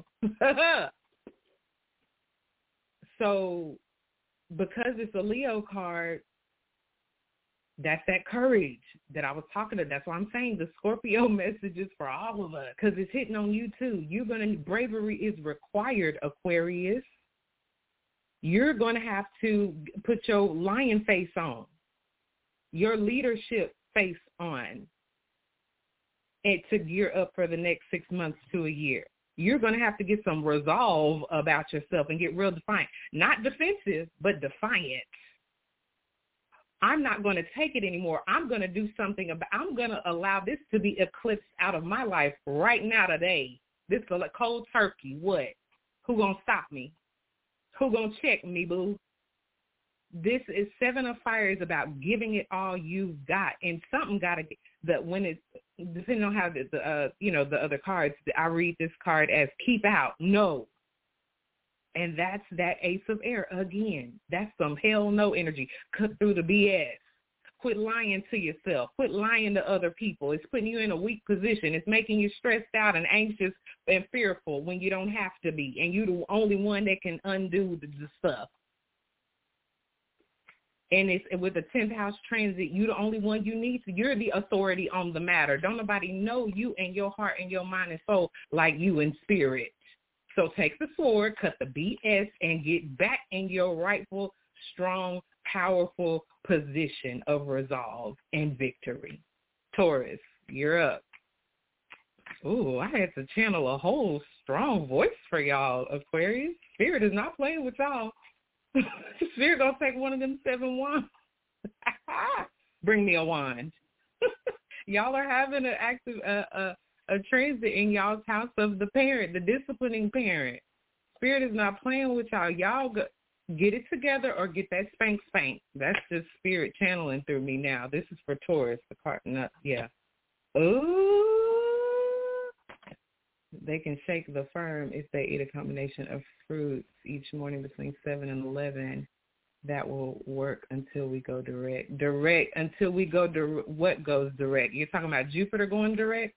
So because it's a Leo card, that's that courage that I was talking about. That's why I'm saying the Scorpio message is for all of us, because it's hitting on you too. Bravery is required, Aquarius. You're going to have to put your lion face on, your leadership face on, and to gear up for the next 6 months to a year. You're going to have to get some resolve about yourself and get real defiant. Not defensive, but defiant. I'm not going to take it anymore. I'm going to do something I'm going to allow this to be eclipsed out of my life right now today. This is like cold turkey. What? Who going to stop me? Who going to check me, boo? This is 7 of fire is about giving it all you've got, and something got to that when it's depending on how the other cards. I read this card as keep out, no, and that's that Ace of Air again. That's some hell no energy. Cut through the BS. Quit lying to yourself. Quit lying to other people. It's putting you in a weak position. It's making you stressed out and anxious and fearful when you don't have to be, and you're the only one that can undo the stuff. And it's with the 10th house transit, you're the only one you need to. You're the authority on the matter. Don't nobody know you and your heart and your mind and soul like you in spirit. So take the sword, cut the BS, and get back in your rightful, strong, powerful position of resolve and victory. Taurus, you're up. Ooh, I had to channel a whole strong voice for y'all, Aquarius. Spirit is not playing with y'all. Spirit gonna take one of them 7 wands. Bring me a wand. Y'all are having an active a transit in y'all's house of the parent, the disciplining parent. Spirit is not playing with y'all. Y'all get it together or get that spank. That's just Spirit channeling through me now. This is for Taurus. The card, yeah. Ooh. They can shake the firm if they eat a combination of fruits each morning between 7 and 11. That will work until we go direct. Until we go what goes direct? You're talking about Jupiter going direct?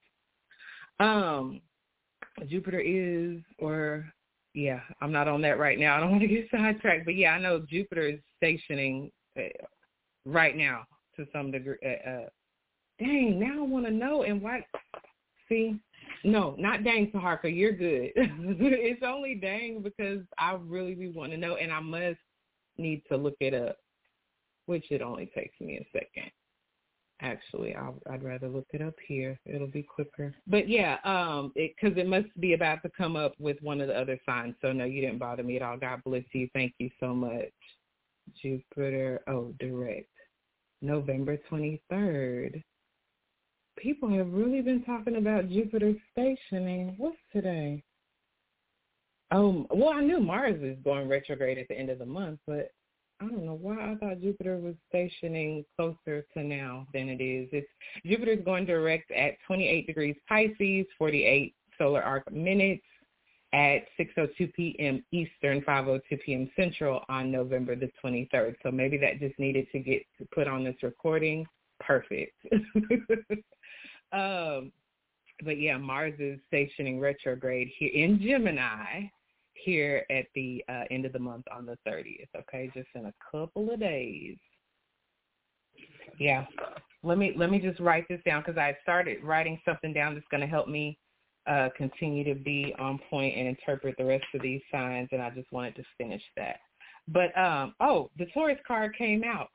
Jupiter is, I'm not on that right now. I don't want to get sidetracked, but yeah, I know Jupiter is stationing right now to some degree. Dang, now I want to know and what? See. No, not dang, Saharka. You're good. It's only dang because I really be wanting to know, and I must need to look it up, which it only takes me a second. Actually, I'd rather look it up here. It'll be quicker. But yeah, because it must be about to come up with one of the other signs. So no, you didn't bother me at all. God bless you. Thank you so much. Jupiter. Oh, direct. November 23rd. People have really been talking about Jupiter stationing. What's today? Well, I knew Mars is going retrograde at the end of the month, but I don't know why I thought Jupiter was stationing closer to now than it is. Jupiter's going direct at 28 degrees Pisces, 48 solar arc minutes at 6:02 p.m. Eastern, 5:02 p.m. Central on November the 23rd. So maybe that just needed to get put on this recording. Perfect. But yeah, Mars is stationing retrograde here in Gemini here at the end of the month on the 30th. Okay, just in a couple of days. Yeah, let me just write this down because I started writing something down that's going to help me continue to be on point and interpret the rest of these signs, and I just wanted to finish that. But the Taurus card came out.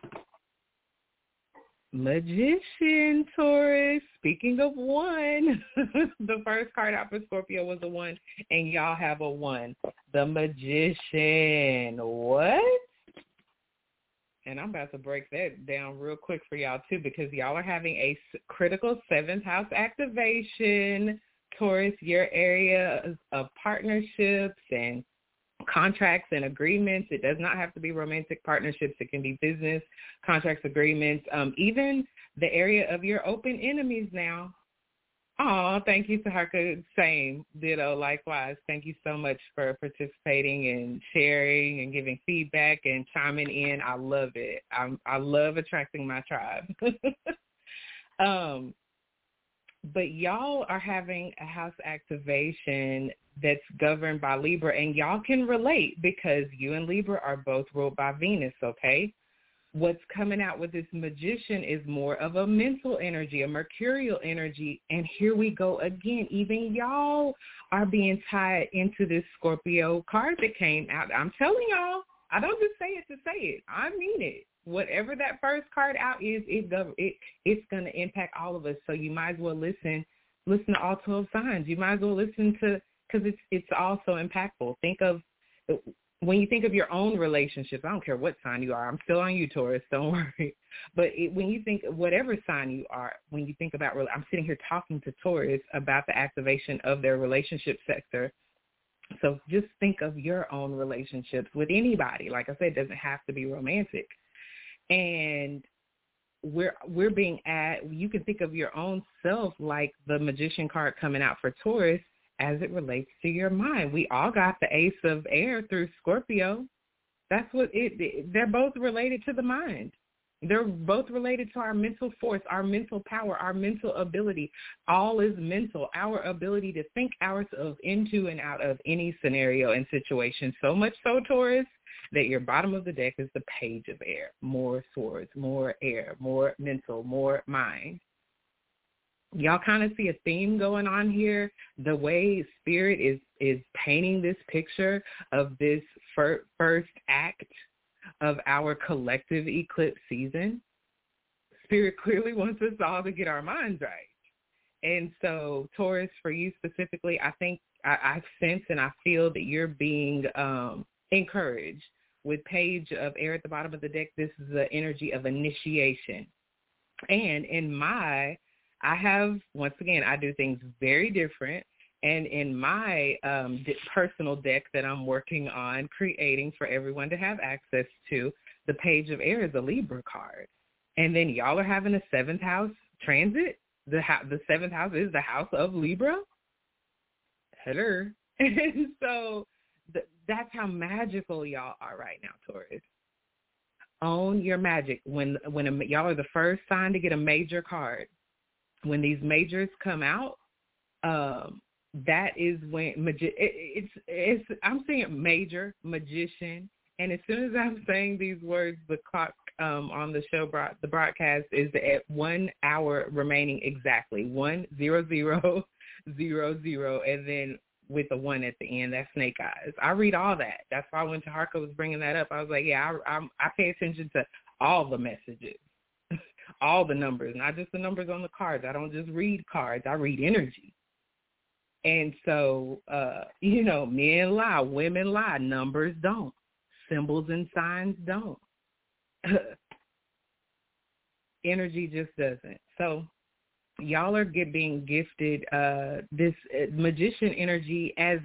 Magician, Taurus. Speaking of 1, the first card out for Scorpio was a 1, and y'all have a 1. The Magician. What? And I'm about to break that down real quick for y'all, too, because y'all are having a critical 7th house activation. Taurus, your area of partnerships and contracts and agreements. It does not have to be romantic partnerships. It can be business contracts, agreements, even the area of your open enemies now. Oh, thank you, Saharka. Same, ditto, likewise. Thank you so much for participating and sharing and giving feedback and chiming in. I love it. I love attracting my tribe. But y'all are having a house activation that's governed by Libra, and y'all can relate because you and Libra are both ruled by Venus, okay? What's coming out with this Magician is more of a mental energy, a mercurial energy, and here we go again. Even y'all are being tied into this Scorpio card that came out. I'm telling y'all, I don't just say it to say it. I mean it. Whatever that first card out is, it's going to impact all of us. So you might as well listen to all 12 signs. You might as well listen to, because it's also impactful. When you think of your own relationships, I don't care what sign you are. I'm still on you, Taurus. Don't worry. But when you think whatever sign you are, when you think about, I'm sitting here talking to Taurus about the activation of their relationship sector. So just think of your own relationships with anybody. Like I said, it doesn't have to be romantic. And we're being you can think of your own self like the Magician card coming out for Taurus as it relates to your mind. We all got the Ace of Air through Scorpio. That's what they're both related to the mind. They're both related to our mental force, our mental power, our mental ability. All is mental, our ability to think ourselves into and out of any scenario and situation. So much so, Taurus, that your bottom of the deck is the Page of Air. More swords, more air, more mental, more mind. Y'all kind of see a theme going on here. The way Spirit is painting this picture of this first act of our collective eclipse season. Spirit clearly wants us all to get our minds right. And so, Taurus, for you specifically, I think I sense and I feel that you're being encouraged. With Page of Air at the bottom of the deck, this is the energy of initiation. And I have, once again, I do things very different. And in my personal deck that I'm working on creating for everyone to have access to, the Page of Air is a Libra card. And then y'all are having a 7th house transit. The 7th house is the house of Libra. Hello. And so that's how magical y'all are right now, Taurus. Own your magic. When y'all are the first sign to get a major card. When these majors come out, that is when I'm saying major, Magician, and as soon as I'm saying these words, the clock on the show, the broadcast is at 1 hour remaining exactly, 1:00:00, and then with a 1 at the end, that's snake eyes. I read all that. That's why when Taharka was bringing that up, I was like, yeah, I pay attention to all the messages. All the numbers, not just the numbers on the cards. I don't just read cards. I read energy. And so, men lie, women lie, numbers don't. Symbols and signs don't. Energy just doesn't. So y'all are being gifted this Magician energy as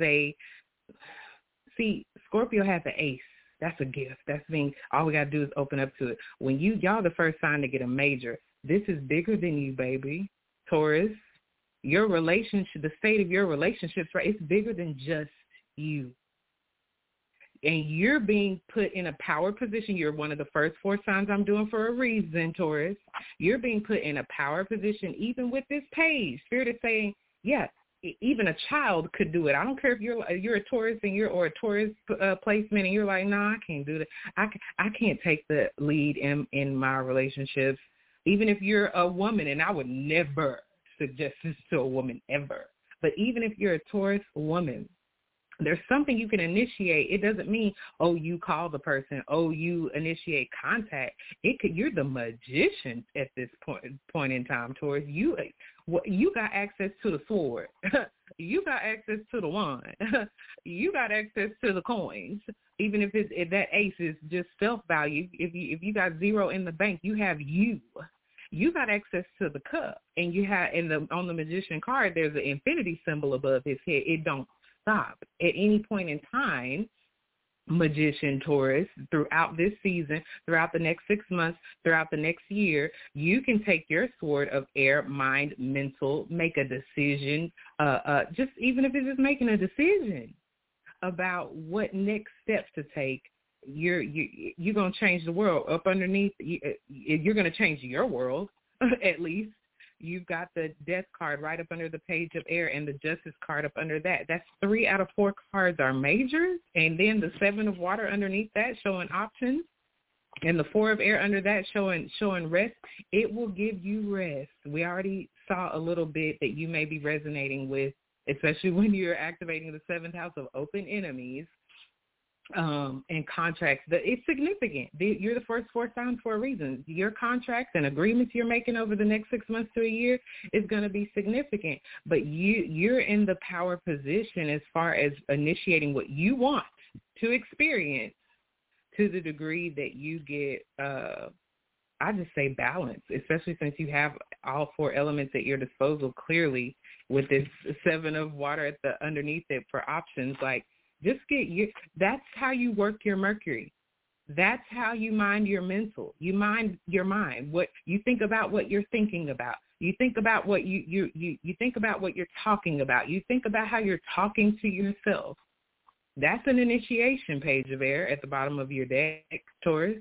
Scorpio has an ace. That's a gift. That's being, all we got to do is open up to it. When y'all the first sign to get a major, this is bigger than you, baby. Taurus, your relationship, the state of your relationships, right? It's bigger than just you. And you're being put in a power position. You're one of the first 4 signs I'm doing for a reason, Taurus. You're being put in a power position, even with this page. Spirit is saying, yeah, even a child could do it. I don't care if you're a Taurus and or a Taurus placement and you're like, no, I can't do that. I can't take the lead in my relationships. Even if you're a woman, and I would never suggest this to a woman ever. But even if you're a Taurus woman, there's something you can initiate. It doesn't mean, you call the person, you initiate contact. You're the Magician at this point in time, Taurus. You got access to the sword. You got access to the wand. You got access to the coins. Even if that ace is just self-value, if you got 0 in the bank, you have you. You got access to the cup, and you have on the Magician card, there's an infinity symbol above his head. It don't stop at any point in time. magician, Taurus, throughout this season, throughout the next 6 months, throughout the next year, you can take your sword of air, mind, mental, make a decision, just even if it's just making a decision about what next steps to take. You're going to change the world up underneath. You're going to change your world, at least. You've got the death card right up under the page of air and the justice card up under that. That's 3 out of 4 cards are majors. And then the 7 of water underneath that showing options. And the 4 of air under that showing rest. It will give you rest. We already saw a little bit that you may be resonating with, especially when you're activating the 7th house of open enemies. And contracts, it's significant. You're the first 4 signs for a reason. Your contracts and agreements you're making over the next 6 months to a year is going to be significant. But you're in the power position as far as initiating what you want to experience to the degree that you get, I just say balance, especially since you have all 4 elements at your disposal clearly with this 7 of water at the underneath it for options. Like, just that's how you work your Mercury. That's how you mind your mental. You mind your mind. What you think about, what you're thinking about. You think about what you think about what you're talking about. You think about how you're talking to yourself. That's an initiation, page of air at the bottom of your deck, Taurus.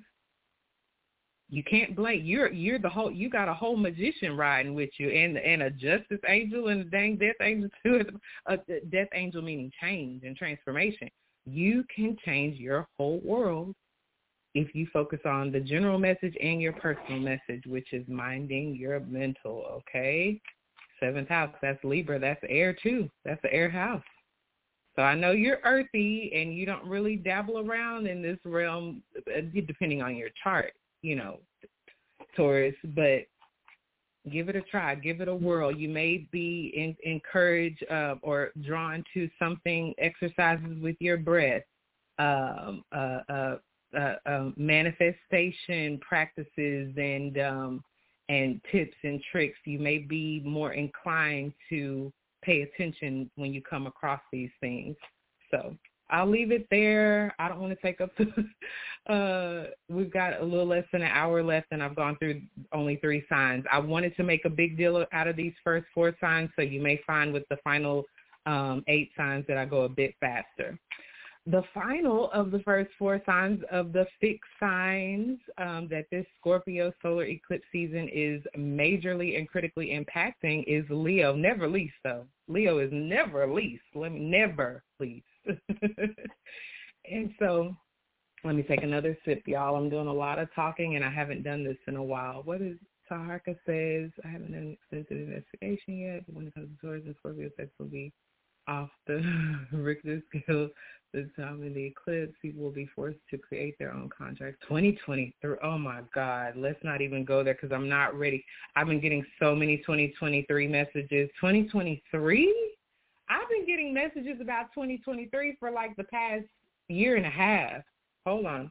You can't blame. You're the whole. You got a whole magician riding with you, and a justice angel and a dang death angel too. A death angel meaning change and transformation. You can change your whole world if you focus on the general message and your personal message, which is minding your mental. Okay, 7th house. That's Libra. That's air too. That's the air house. So I know you're earthy and you don't really dabble around in this realm, depending on your chart. Taurus, but give it a try, give it a whirl. You may be encouraged or drawn to something, exercises with your breath, manifestation practices and tips and tricks. You may be more inclined to pay attention when you come across these things. So I'll leave it there. I don't want to take up we've got a little less than an hour left, and I've gone through only 3 signs. I wanted to make a big deal out of these first 4 signs, so you may find with the final 8 signs that I go a bit faster. The final of the first 4 signs of the fixed signs that this Scorpio solar eclipse season is majorly and critically impacting is Leo. Never least, though. Leo is never least. Never least. And so let me take another sip, y'all. I'm doing a lot of talking, and I haven't done this in a while. What is Taharka says? I haven't done an extensive investigation yet. But when it comes to Taurus and Scorpio, sex will be off the Richter scale. The time in the eclipse, people will be forced to create their own contracts. 2023. Oh, my God. Let's not even go there because I'm not ready. I've been getting so many 2023 messages. 2023? I've been getting messages about 2023 for like the past year and a half. Hold on.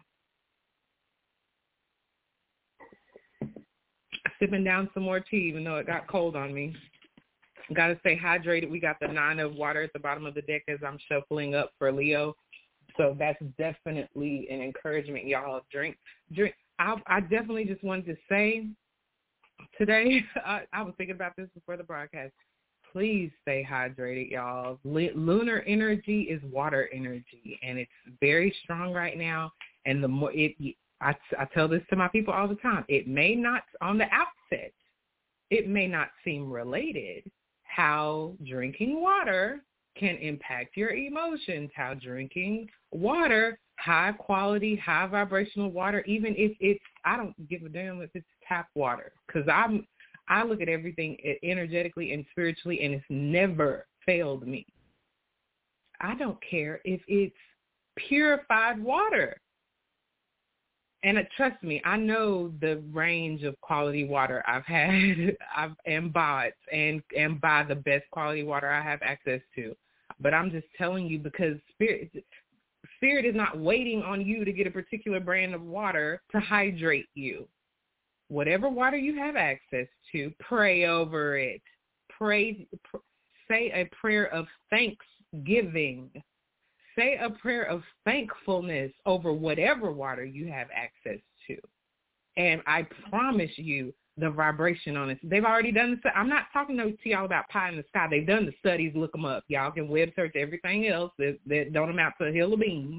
Sipping down some more tea, even though it got cold on me. Got to stay hydrated. We got the 9 of water at the bottom of the deck as I'm shuffling up for Leo. So that's definitely an encouragement, y'all. Drink. I definitely just wanted to say today, I was thinking about this before the broadcast. Please stay hydrated, y'all. Lunar energy is water energy, and it's very strong right now. And the more I tell this to my people all the time, it may not, on the outset, it may not seem related how drinking water can impact your emotions, how drinking water, high quality, high vibrational water, even if it's, I don't give a damn if it's tap water, because I look at everything energetically and spiritually, and it's never failed me. I don't care if it's purified water. And trust me, I know the range of quality water I've had and bought and buy the best quality water I have access to. But I'm just telling you because spirit is not waiting on you to get a particular brand of water to hydrate you. Whatever water you have access to, pray over it. Say a prayer of thanksgiving. say a prayer of thankfulness over whatever water you have access to. And I promise you, the vibration on it. They've already done the. I'm not talking to y'all about pie in the sky. They've done the studies. Look them up. Y'all can web search everything else that don't amount to a hill of beans.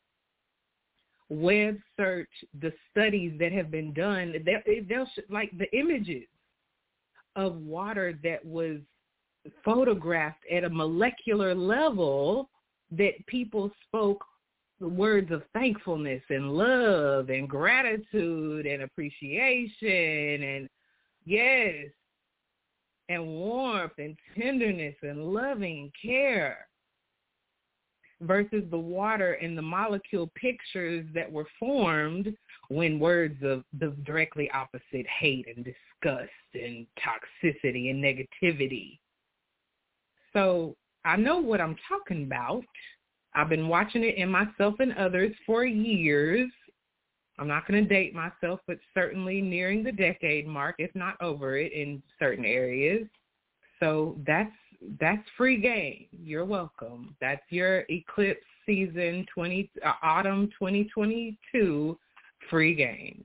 Web search the studies that have been done. They'll like the images of water that was photographed at a molecular level that people spoke the words of thankfulness and love and gratitude and appreciation and yes, and warmth and tenderness and loving care versus the water and the molecule pictures that were formed when words of the directly opposite hate and disgust and toxicity and negativity. So I know what I'm talking about. I've been watching it in myself and others for years. I'm not going to date myself, but certainly nearing the decade mark, if not over it in certain areas. So that's free game. You're welcome. That's your eclipse season autumn 2022 free game.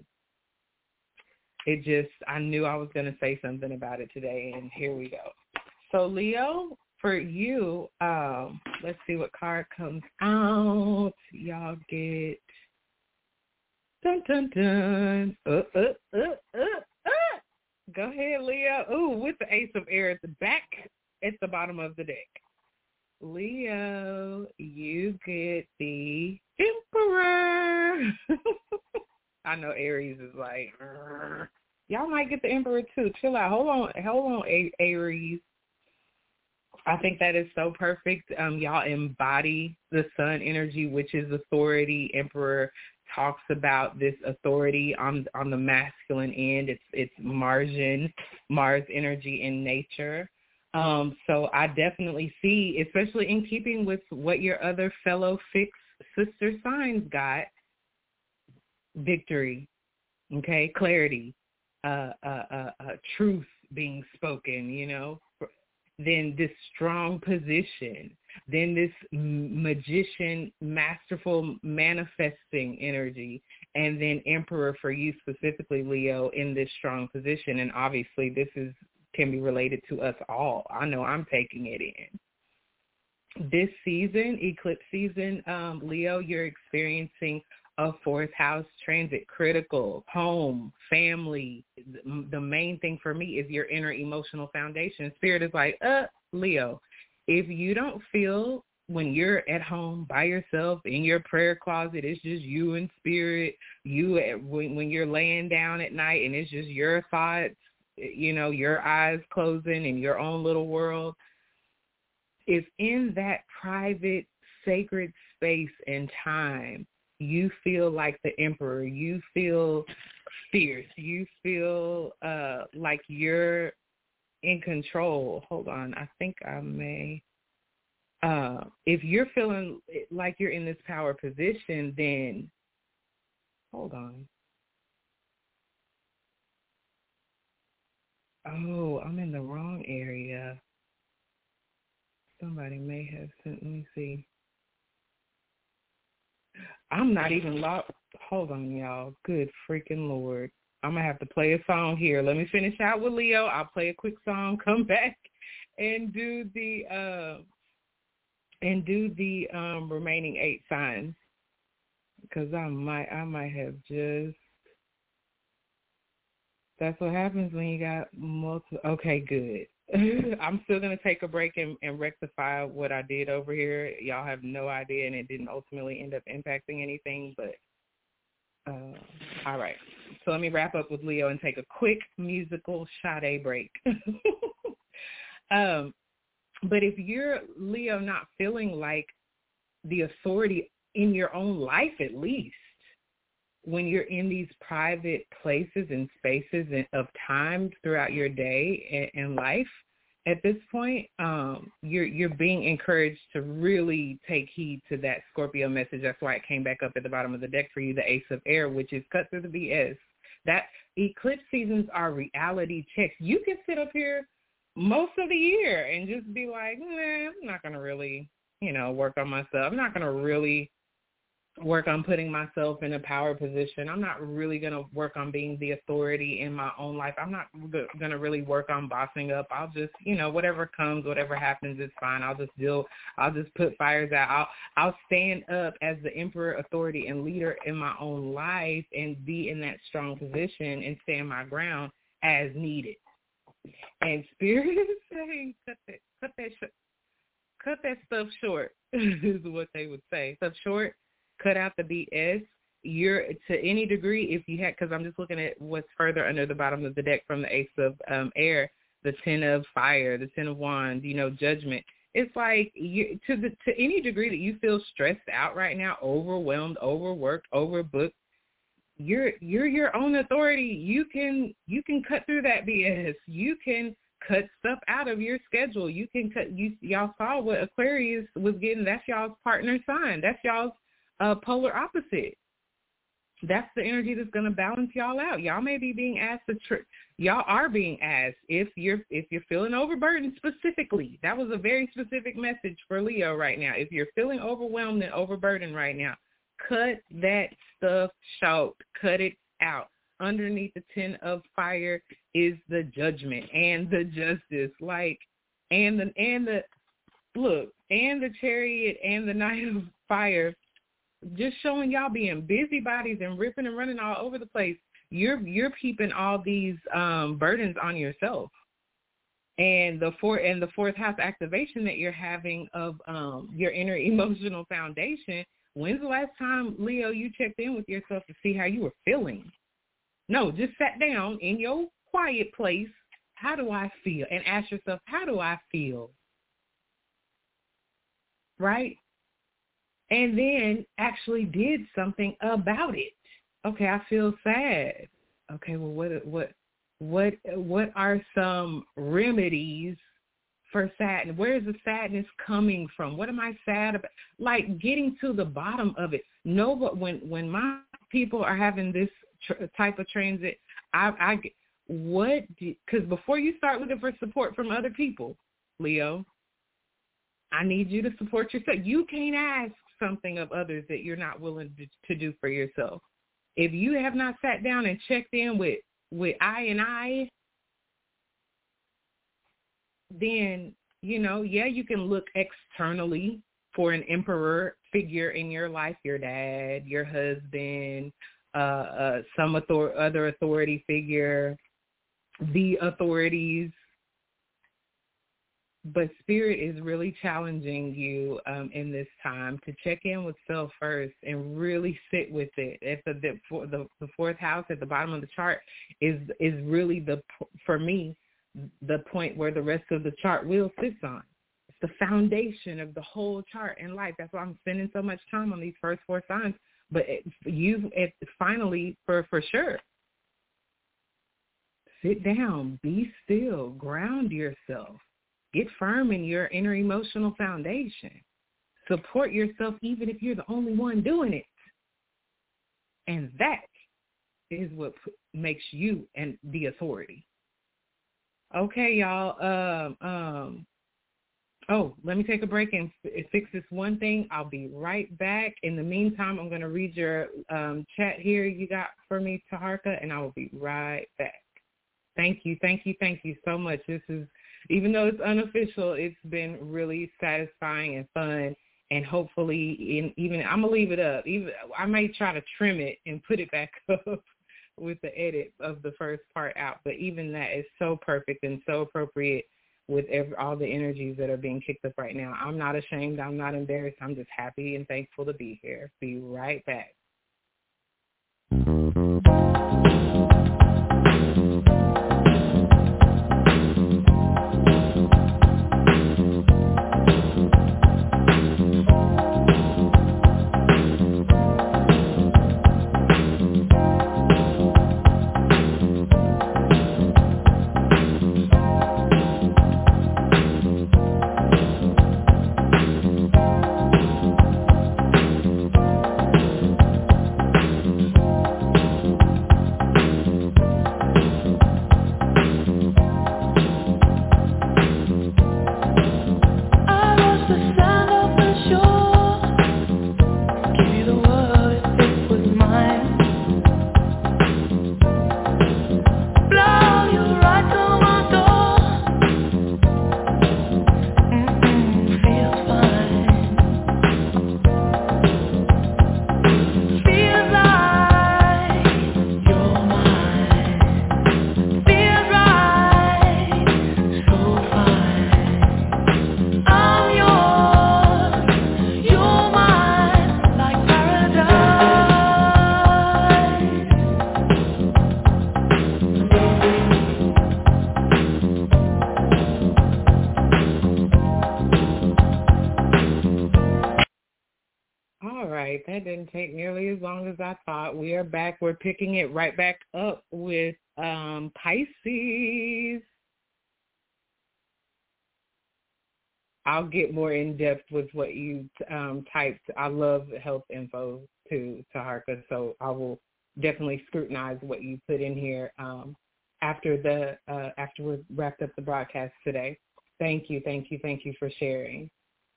I knew I was going to say something about it today, and here we go. So Leo, for you, let's see what card comes out. Y'all get dun dun dun. Go ahead, Leo. Ooh, with the Ace of Air at the back, at the bottom of the deck. Leo, you get the Emperor. I know Aries is like, y'all might get the Emperor too. Chill out. Hold on, Aries. I think that is so perfect. Y'all embody the sun energy, which is authority. Emperor talks about this authority on the masculine end. It's Mars energy in nature. So I definitely see, especially in keeping with what your other fellow fixed sister signs got, victory, okay, clarity, truth being spoken, you know, then this strong position, then this magician, masterful manifesting energy, and then Emperor for you specifically, Leo, in this strong position. And obviously this can be related to us all. I know I'm taking it in. This season, eclipse season, Leo, you're experiencing a fourth house transit, critical, home, family. The main thing for me is your inner emotional foundation. Spirit is like, Leo, if you don't feel when you're at home by yourself in your prayer closet, it's just you and spirit, when you're laying down at night and it's just your thoughts, you know, your eyes closing in your own little world, if in that private, sacred space and time, you feel like the Emperor, you feel fierce, you feel like you're in control. Hold on, I think I may. If you're feeling like you're in this power position, then, hold on. Oh, I'm in the wrong area. Somebody may have sent me, see. I'm not even locked. Hold on, y'all. Good freaking Lord. I'm going to have to play a song here. Let me finish out with Leo. I'll play a quick song, come back, and do the remaining 8 signs. Because I might have just. That's what happens when you got multiple. Okay, good. I'm still going to take a break and rectify what I did over here. Y'all have no idea, and it didn't ultimately end up impacting anything, but all right. So let me wrap up with Leo and take a quick musical Sade break. But if you're, Leo, not feeling like the authority in your own life, at least, when you're in these private places and spaces of time throughout your day and life, at this point, you're being encouraged to really take heed to that Scorpio message. That's why it came back up at the bottom of the deck for you, the Ace of Air, which is cut through the BS. That eclipse seasons are reality checks. You can sit up here most of the year and just be like, I'm not going to really work on myself. I'm not going to really work on putting myself in a power position. I'm not really going to work on being the authority in my own life. I'm not going to really work on bossing up. I'll just, whatever comes, whatever happens, it's fine. I'll just put fires out. I'll stand up as the emperor, authority, and leader in my own life and be in that strong position and stand my ground as needed. And Spirit is saying, cut that stuff short, is what they would say. Stuff short. Cut out the BS. You're, to any degree, if you had, because I'm just looking at what's further under the bottom of the deck from the Ace of Air, the 10 of Fire, the 10 of Wands, Judgment. It's like to any degree that you feel stressed out right now, overwhelmed, overworked, overbooked, you're your own authority. You can cut through that BS. You can cut stuff out of your schedule. You can cut. Y'all saw what Aquarius was getting. That's y'all's partner sign. That's y'all's polar opposite. That's the energy that's going to balance y'all out. Y'all may be being asked y'all are being asked if you're feeling overburdened specifically. That was a very specific message for Leo right now. If you're feeling overwhelmed and overburdened right now, cut that stuff short. Cut it out. Underneath the 10 of Fire is the Judgment and the Justice, and the Chariot and the Knight of Fire. Just showing y'all being busybodies and ripping and running all over the place. You're keeping all these burdens on yourself. And the fourth house activation that you're having of your inner emotional foundation. When's the last time, Leo, you checked in with yourself to see how you were feeling? No, just sat down in your quiet place. How do I feel? And ask yourself, how do I feel? Right? And then actually did something about it. Okay, I feel sad. Okay, well, what are some remedies for sadness? Where is the sadness coming from? What am I sad about? Like getting to the bottom of it. No, but when my people are having this type of transit, because before you start looking for support from other people, Leo, I need you to support yourself. You can't ask something of others that you're not willing to do for yourself. If you have not sat down and checked in with I, then, you can look externally for an emperor figure in your life, your dad, your husband, some other authority figure, the authorities. But Spirit is really challenging you in this time to check in with self first and really sit with it. At the fourth house at the bottom of the chart is really for me, the point where the rest of the chart wheel sits on. It's the foundation of the whole chart in life. That's why I'm spending so much time on these first four signs. But finally, for sure, sit down, be still, ground yourself. Get firm in your inner emotional foundation. Support yourself even if you're the only one doing it. And that is what makes you the authority. Okay, y'all. Let me take a break and fix this one thing. I'll be right back. In the meantime, I'm going to read your chat here you got for me, Taharka, and I will be right back. Thank you so much. This is, even though it's unofficial, it's been really satisfying and fun. And hopefully, I'm going to leave it up. I may try to trim it and put it back up with the edit of the first part out. But even that is so perfect and so appropriate with all the energies that are being kicked up right now. I'm not ashamed. I'm not embarrassed. I'm just happy and thankful to be here. Be right back. didn't take nearly as long as I thought. We are back. We're picking it right back up with Pisces. I'll get more in-depth with what you typed. I love health info too, Taharka, so I will definitely scrutinize what you put in here after we've wrapped up the broadcast today. Thank you for sharing.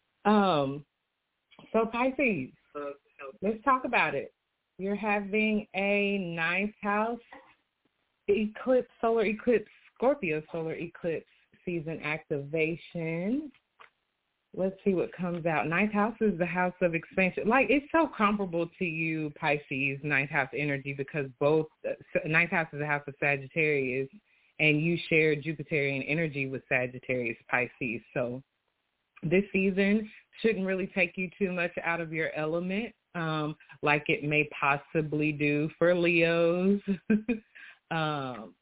So Pisces, let's talk about it. You're having a ninth house eclipse, solar eclipse, Scorpio solar eclipse season activation. Let's see what comes out. Ninth house is the house of expansion. Like, it's so comparable to you, Pisces, ninth house energy, because both ninth house is the house of Sagittarius, and you share Jupiterian energy with Sagittarius, Pisces. So this season shouldn't really take you too much out of your element, like it may possibly do for Leos. And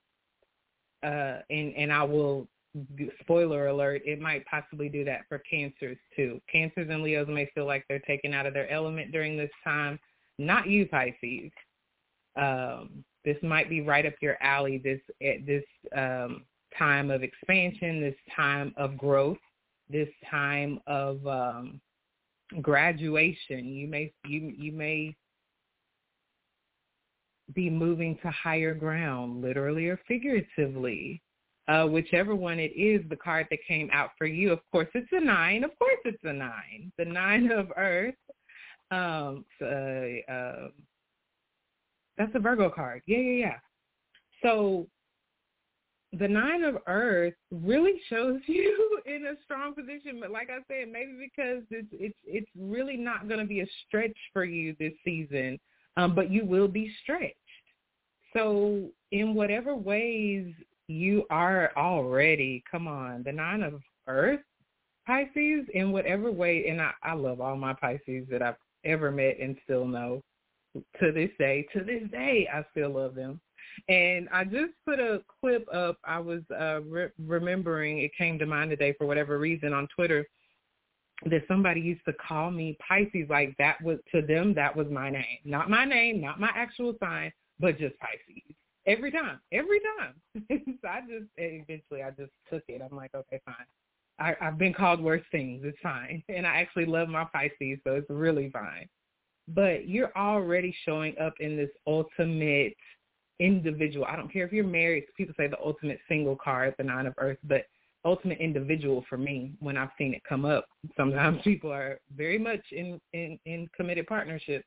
I will, spoiler alert, it might possibly do that for Cancers too. Cancers and Leos may feel like they're taken out of their element during this time. Not you, Pisces. This might be right up your alley, this time of expansion, this time of growth, this time of graduation. You may be moving to higher ground, literally or figuratively. Whichever one it is, the card that came out for you, of course, it's a 9. Of course it's a 9. The 9 of Earth. That's a Virgo card. Yeah. So the 9 of Earth really shows you in a strong position, but like I said, maybe because it's really not going to be a stretch for you this season, but you will be stretched. So in whatever ways you are already, come on, the 9 of Earth, Pisces, in whatever way, and I love all my Pisces that I've ever met and still know to this day, I still love them. And I just put a clip up. I was remembering, it came to mind today for whatever reason on Twitter, that somebody used to call me Pisces. Like, that was, to them, that was my name. Not my name, not my actual sign, but just Pisces. Every time. So eventually I just took it. I'm like, okay, fine. I've been called worse things. It's fine. And I actually love my Pisces, so it's really fine. But you're already showing up in this ultimate individual. I don't care if you're married. People say the ultimate single card, the 9 of Earth, but ultimate individual for me when I've seen it come up. Sometimes people are very much in committed partnerships.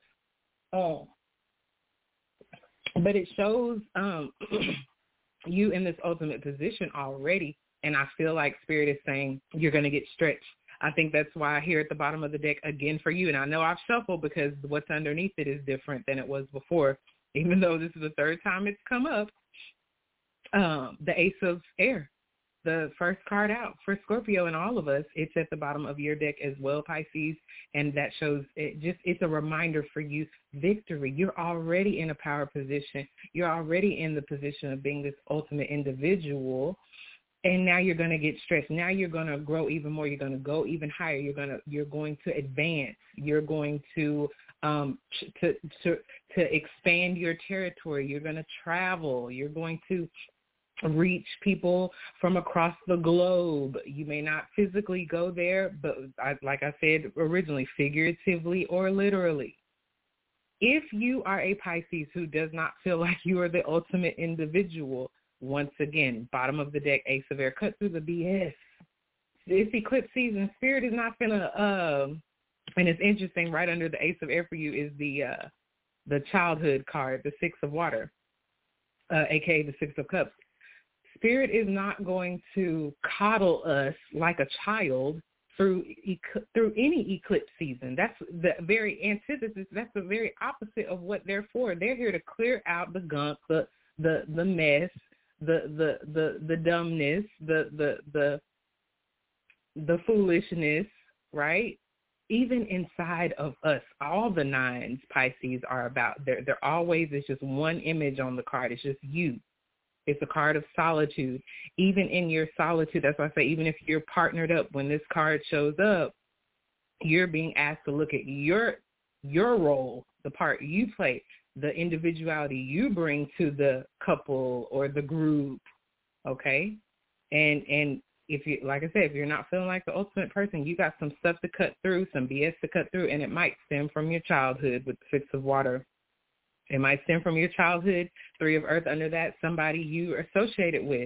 But it shows you in this ultimate position already, and I feel like Spirit is saying you're going to get stretched. I think that's why here at the bottom of the deck, again for you, and I know I've shuffled because what's underneath it is different than it was before, even though this is the third time it's come up, the Ace of Air, the first card out for Scorpio and all of us. It's at the bottom of your deck as well, Pisces, and that shows it's a reminder for you, victory. You're already in a power position. You're already in the position of being this ultimate individual, and now you're going to get stretched. Now you're going to grow even more. You're going to go even higher. You're going to advance. You're going to expand your territory. You're going to travel. You're going to reach people from across the globe. You may not physically go there, but like I said originally, figuratively or literally. If you are a Pisces who does not feel like you are the ultimate individual, once again, bottom of the deck, Ace of Air, cut through the BS. It's eclipse season. Spirit is not gonna, and it's interesting, right under the Ace of Air for you is the childhood card, the 6 of Water, aka the 6 of Cups. Spirit is not going to coddle us like a child through any eclipse season. That's the very antithesis. That's the very opposite of what they're for. They're here to clear out the gunk, the mess, the dumbness, the foolishness, right? Even inside of us, all the 9s, Pisces, are about, they're always, it's just one image on the card. It's just you. It's a card of solitude. Even in your solitude, that's why I say, even if you're partnered up, when this card shows up, you're being asked to look at your role the part you play, the individuality you bring to the couple or the group, okay? And if you, like I said, if you're not feeling like the ultimate person, you got some stuff to cut through, some BS to cut through, and it might stem from your childhood with the 6 of water. It might stem from your childhood, 3 of earth under that, somebody you are associated with.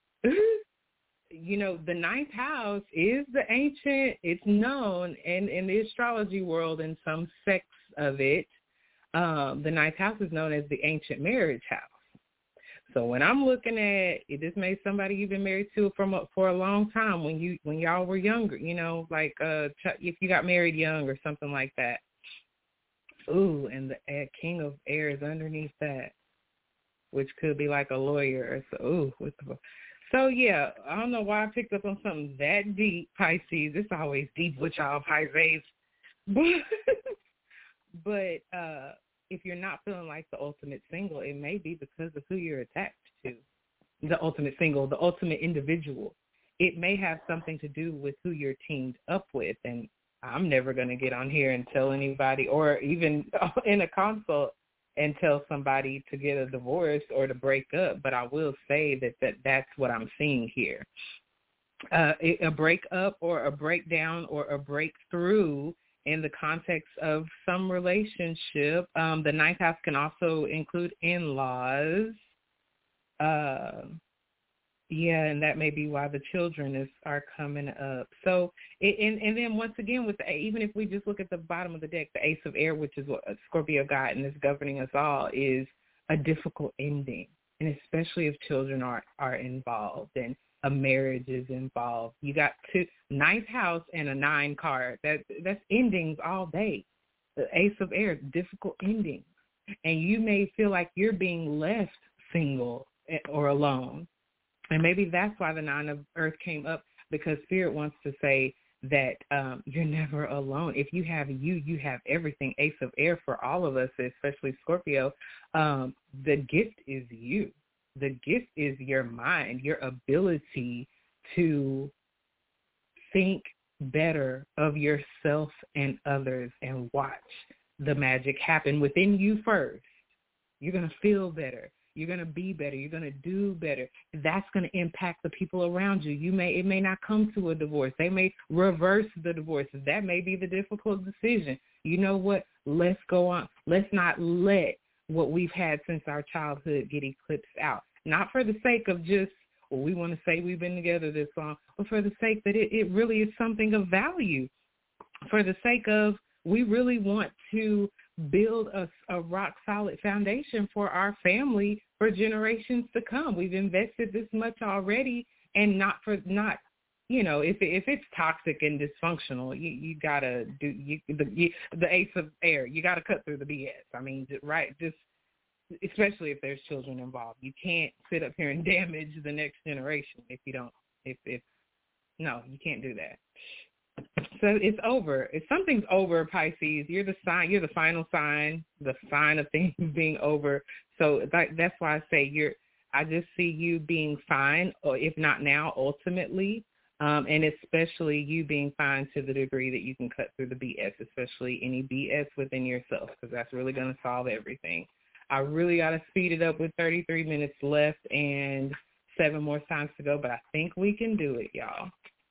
You know, the 9th house is the ancient, it's known, and in the astrology world, in some sects of it, the 9th house is known as the ancient marriage house. So when I'm looking at it, this may somebody you've been married to for a long time when y'all were younger, you know, like if you got married young or something like that. Ooh, and the king of air is underneath that, which could be like a lawyer. Or so, so yeah, I don't know why I picked up on something that deep, Pisces. It's always deep with y'all, Pisces. But if you're not feeling like the ultimate single, it may be because of who you're attached to. The ultimate single, the ultimate individual. It may have something to do with who you're teamed up with. And I'm never going to get on here and tell anybody, or even in a consult, and tell somebody to get a divorce or to break up. But I will say that's what I'm seeing here. A breakup or a breakdown or a breakthrough in the context of some relationship. The 9th house can also include in-laws. Yeah, and that may be why the children are coming up. So, and then once again, even if we just look at the bottom of the deck, the Ace of Air, which is what Scorpio got and is governing us all, is a difficult ending, and especially if children are involved and a marriage is involved. You got 9th house and a 9 card. That's endings all day. The Ace of Air, difficult endings, and you may feel like you're being left single or alone. And maybe that's why the 9 of earth came up, because Spirit wants to say that you're never alone. If you have you have everything. Ace of Air for all of us, especially Scorpio. The gift is you. The gift is your mind, your ability to think better of yourself and others and watch the magic happen within you first. You're going to feel better. You're going to be better. You're going to do better. That's going to impact the people around you. It may not come to a divorce. They may reverse the divorce. That may be the difficult decision. You know what? Let's go on. Let's not let what we've had since our childhood get eclipsed out. Not for the sake of just, well, we want to say we've been together this long, but for the sake that it really is something of value. For the sake of, we really want to build a rock-solid foundation for our family for generations to come. We've invested this much already, and not, you know, if it's toxic and dysfunctional, you got to do the Ace of Air. You got to cut through the BS. I mean, just especially if there's children involved. You can't sit up here and damage the next generation if you don't. No, you can't do that. So it's over. If something's over, Pisces, you're the sign. You're the final sign. The sign of things being over. So that's why I say I just see you being fine, or if not now, ultimately, and especially you being fine to the degree that you can cut through the BS, especially any BS within yourself, because that's really going to solve everything. I really got to speed it up with 33 minutes left and 7 more signs to go, but I think we can do it, y'all.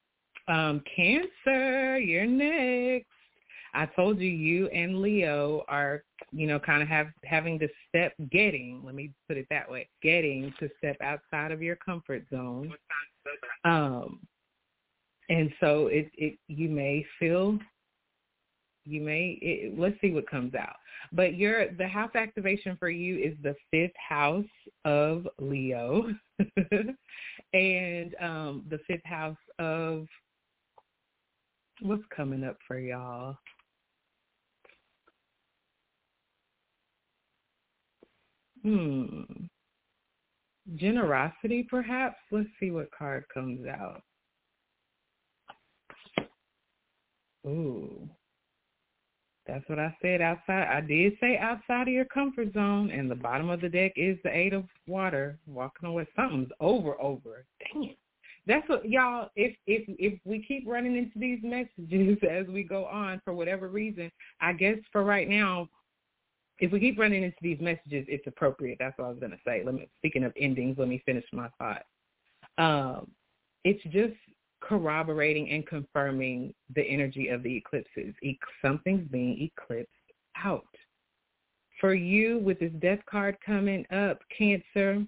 Cancer, you're next. I told you and Leo are, kind of having to let me put it that way, getting to step outside of your comfort zone. And so let's see what comes out. But the house activation for you is the 5th house of Leo and the 5th house of what's coming up for y'all. Generosity, perhaps? Let's see what card comes out. Ooh. That's what I said, outside. I did say outside of your comfort zone, and the bottom of the deck is the 8 of water, walking away. Something's over. Dang it. That's what, y'all, if we keep running into these messages as we go on for whatever reason, I guess for right now, if we keep running into these messages, it's appropriate. That's what I was going to say. Speaking of endings, let me finish my thought. It's just corroborating and confirming the energy of the eclipses. Something's being eclipsed out. For you, with this death card coming up, Cancer,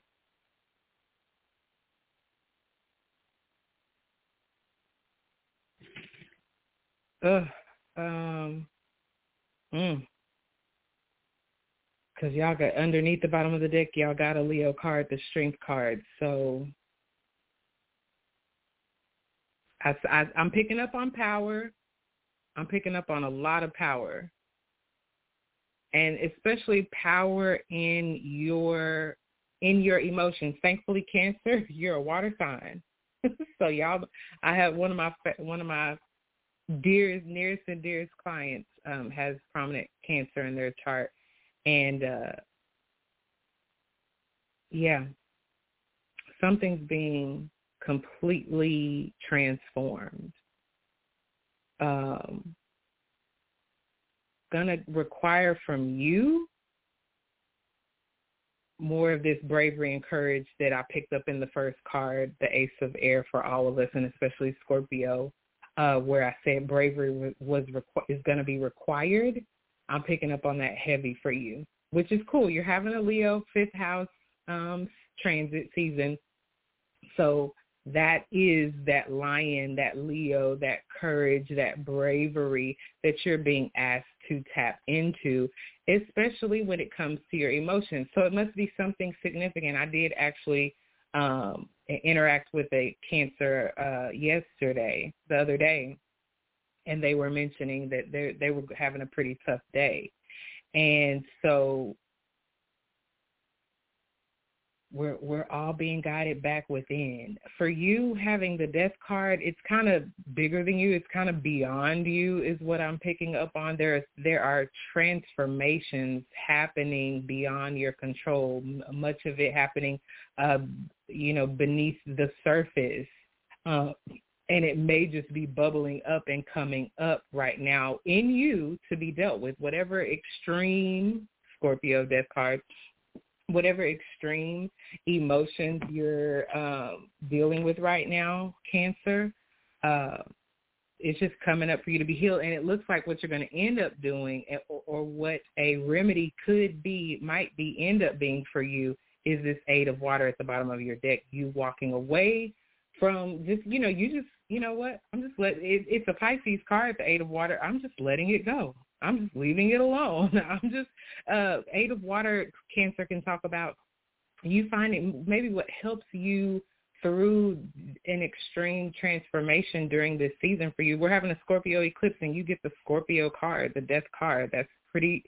because y'all got underneath the bottom of the deck, y'all got a Leo card, the Strength card. So I'm picking up on power. I'm picking up on a lot of power, and especially power in your emotions. Thankfully, Cancer, you're a water sign. So y'all, I have one of my nearest and dearest clients has prominent Cancer in their chart. And, something's being completely transformed. Going to require from you more of this bravery and courage that I picked up in the first card, the Ace of Air, for all of us, and especially Scorpio, where I said bravery is going to be required. I'm picking up on that heavy for you, which is cool. You're having a Leo 5th house transit season. So that is that lion, that Leo, that courage, that bravery that you're being asked to tap into, especially when it comes to your emotions. So it must be something significant. I did actually interact with a Cancer the other day, and they were mentioning that they were having a pretty tough day. And so we're all being guided back within. For you, having the Death card, it's kind of bigger than you. It's kind of beyond you is what I'm picking up on. There are transformations happening beyond your control, much of it happening, beneath the surface. And it may just be bubbling up and coming up right now in you to be dealt with. Whatever extreme, Scorpio Death card, whatever extreme emotions you're dealing with right now, Cancer, it's just coming up for you to be healed. And it looks like what you're going to end up doing, or what a remedy might end up being for you, is this 8 of Water at the bottom of your deck. You walking away from just, you know what? It's a Pisces card, the 8 of Water. I'm just letting it go. I'm just leaving it alone. I'm just, 8 of Water, Cancer can talk about you finding maybe what helps you through an extreme transformation during this season for you. We're having a Scorpio eclipse, and you get the Scorpio card, the Death card. That's pretty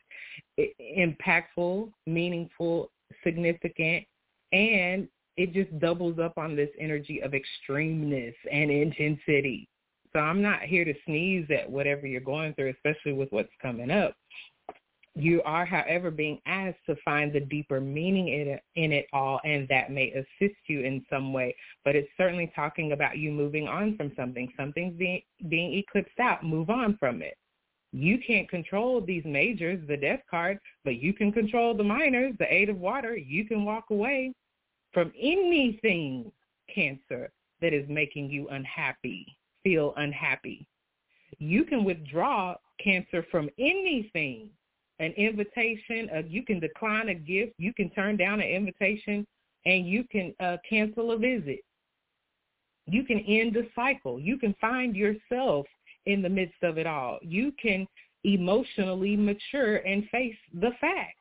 impactful, meaningful, significant, and it just doubles up on this energy of extremeness and intensity. So I'm not here to sneeze at whatever you're going through, especially with what's coming up. You are, however, being asked to find the deeper meaning in it all, and that may assist you in some way. But it's certainly talking about you moving on from something. Something's being eclipsed out. Move on from it. You can't control these majors, the Death card, but you can control the minors, the 8 of Water. You can walk away from anything, Cancer, that is making you unhappy, feel unhappy. You can withdraw, Cancer, from anything. An invitation, you can decline a gift, you can turn down an invitation, and you can cancel a visit. You can end a cycle. You can find yourself in the midst of it all. You can emotionally mature and face the facts.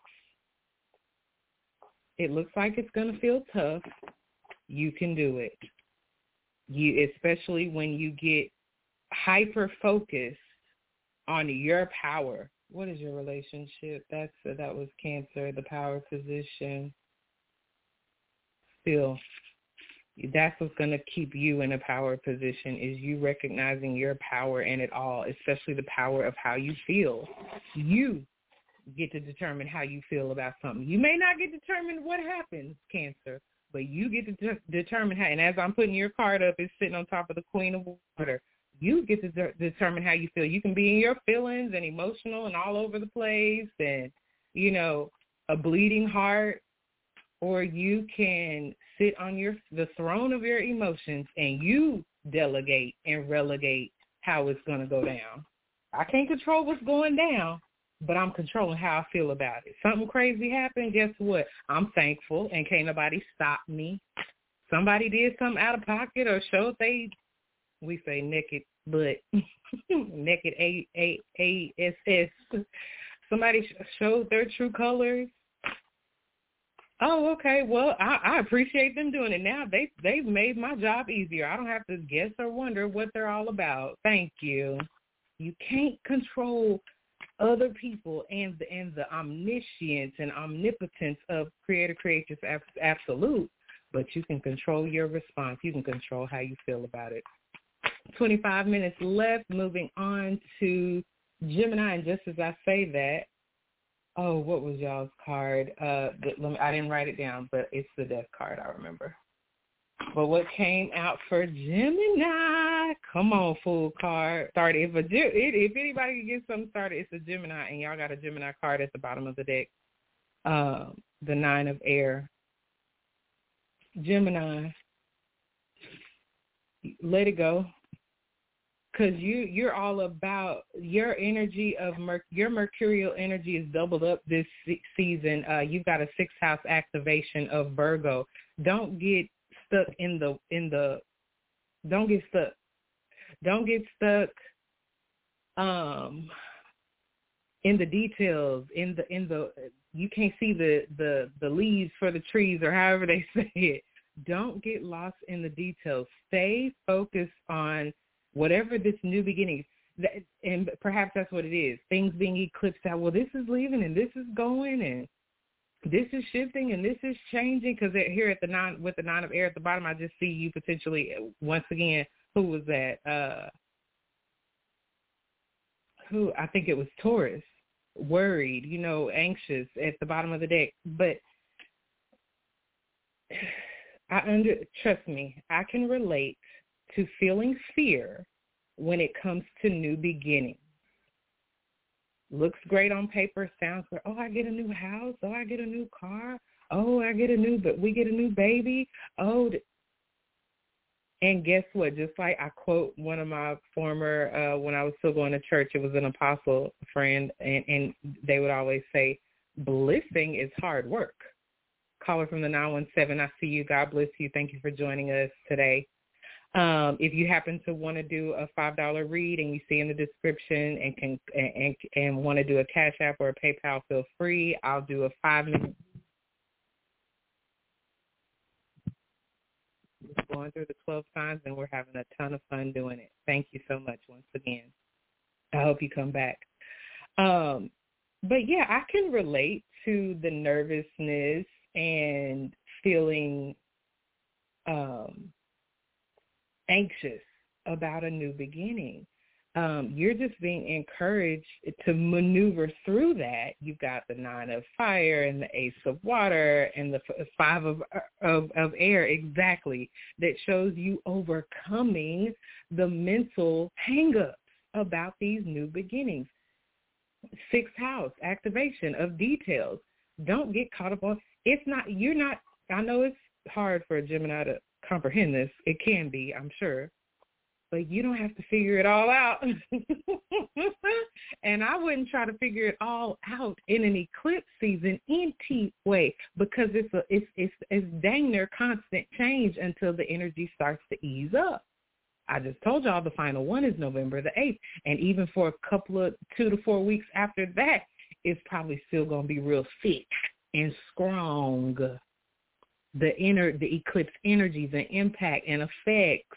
It looks like it's going to feel tough. You can do it. Especially when you get hyper-focused on your power. What is your relationship? That was Cancer, the power position. Still, that's what's going to keep you in a power position, is you recognizing your power in it all, especially the power of how you feel. You get to determine how you feel about something. You may not get to determine what happens, Cancer, but you get to determine how. And as I'm putting your card up, it's sitting on top of the Queen of Water. You get to determine how you feel. You can be in your feelings and emotional and all over the place and a bleeding heart, or you can sit on the throne of your emotions and you delegate and relegate how it's going to go down. I can't control what's going down, but I'm controlling how I feel about it. Something crazy happened, guess what? I'm thankful, and can't nobody stop me. Somebody did something out of pocket or showed we say naked, but naked ASS. Somebody showed their true colors. Oh, okay. Well, I appreciate them doing it. Now they've made my job easier. I don't have to guess or wonder what they're all about. Thank you. You can't control other people and the omniscience and omnipotence of Creator Creators Absolute, but you can control your response. You can control how you feel about it. 25 minutes left. Moving on to Gemini, and just as I say that, oh, what was y'all's card? I didn't write it down, but it's the death card, I remember. But what came out for Gemini? Come on, Fool card. Started. If anybody can get something started, it's a Gemini, and y'all got a Gemini card at the bottom of the deck. The 9 of Air. Gemini, let it go. Because you're all about your energy of your mercurial energy is doubled up this season. You've got a 6th house activation of Virgo. Don't get stuck in the don't get stuck in the details, in the you can't see the leaves for the trees, or however they say it. Don't get lost in the details. Stay focused on whatever this new beginning, and perhaps that's what it is. Things being eclipsed out. Well, this is leaving, and this is going, and this is shifting, and this is changing. Because here at the 9, with the 9 of Air at the bottom, I just see you potentially, once again, who was that? I think it was Taurus, worried, anxious at the bottom of the deck. But trust me, I can relate to feeling fear when it comes to new beginnings. Looks great on paper, sounds great. Oh, I get a new house. Oh, I get a new car. Oh, we get a new baby. Oh, and guess what? Just like I quote one of my former, when I was still going to church, it was an apostle friend, and they would always say, blissing is hard work. Caller from the 917, I see you. God bless you. Thank you for joining us today. If you happen to want to do a $5 read and you see in the description and want to do a Cash App or a PayPal, feel free. I'll do a 5-minute. Just going through the 12 signs, and we're having a ton of fun doing it. Thank you so much once again. I hope you come back. But yeah, I can relate to the nervousness and feeling anxious about a new beginning. You're just being encouraged to maneuver through that. You've got the 9 of Fire and the Ace of Water and the 5 of Air, exactly, that shows you overcoming the mental hang-ups about these new beginnings. 6th house activation of details. Don't get caught up on. I know it's hard for a Gemini to comprehend this. It can be, I'm sure. But you don't have to figure it all out. And I wouldn't try to figure it all out in an eclipse season anyway, because it's dang near constant change until the energy starts to ease up. I just told y'all the final one is November the 8th. And even for a couple of 2 to 4 weeks after that, it's probably still going to be real thick and strong. The eclipse energy, the impact and effects.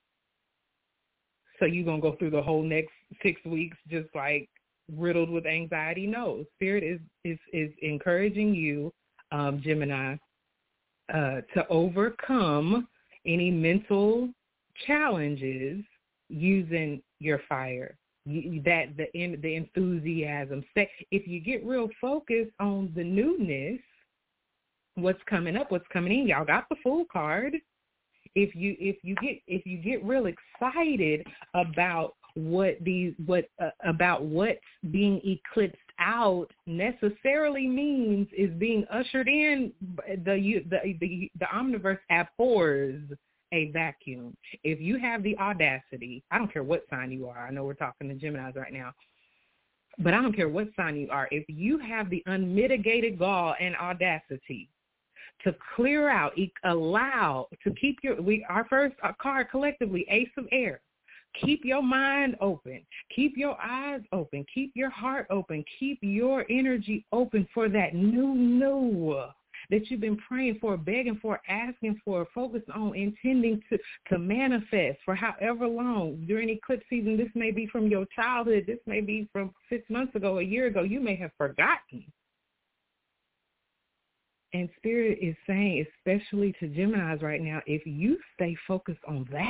So you're going to go through the whole next 6 weeks just like riddled with anxiety? No. Spirit is encouraging you, Gemini, to overcome any mental challenges using your fire. The enthusiasm. If you get real focused on the newness, what's coming up, what's coming in, y'all got the Fool card. If you get real excited about what's being eclipsed out necessarily means is being ushered in. The omniverse abhors a vacuum. If you have the audacity, I don't care what sign you are. I know we're talking to Geminis right now, but I don't care what sign you are. If you have the unmitigated gall and audacity to clear out, allow, to keep our first card collectively, Ace of Air. Keep your mind open. Keep your eyes open. Keep your heart open. Keep your energy open for that new that you've been praying for, begging for, asking for, focused on, intending to manifest for however long. During eclipse season, this may be from your childhood. This may be from 6 months ago, a year ago. You may have forgotten. And Spirit is saying, especially to Geminis right now, if you stay focused on that,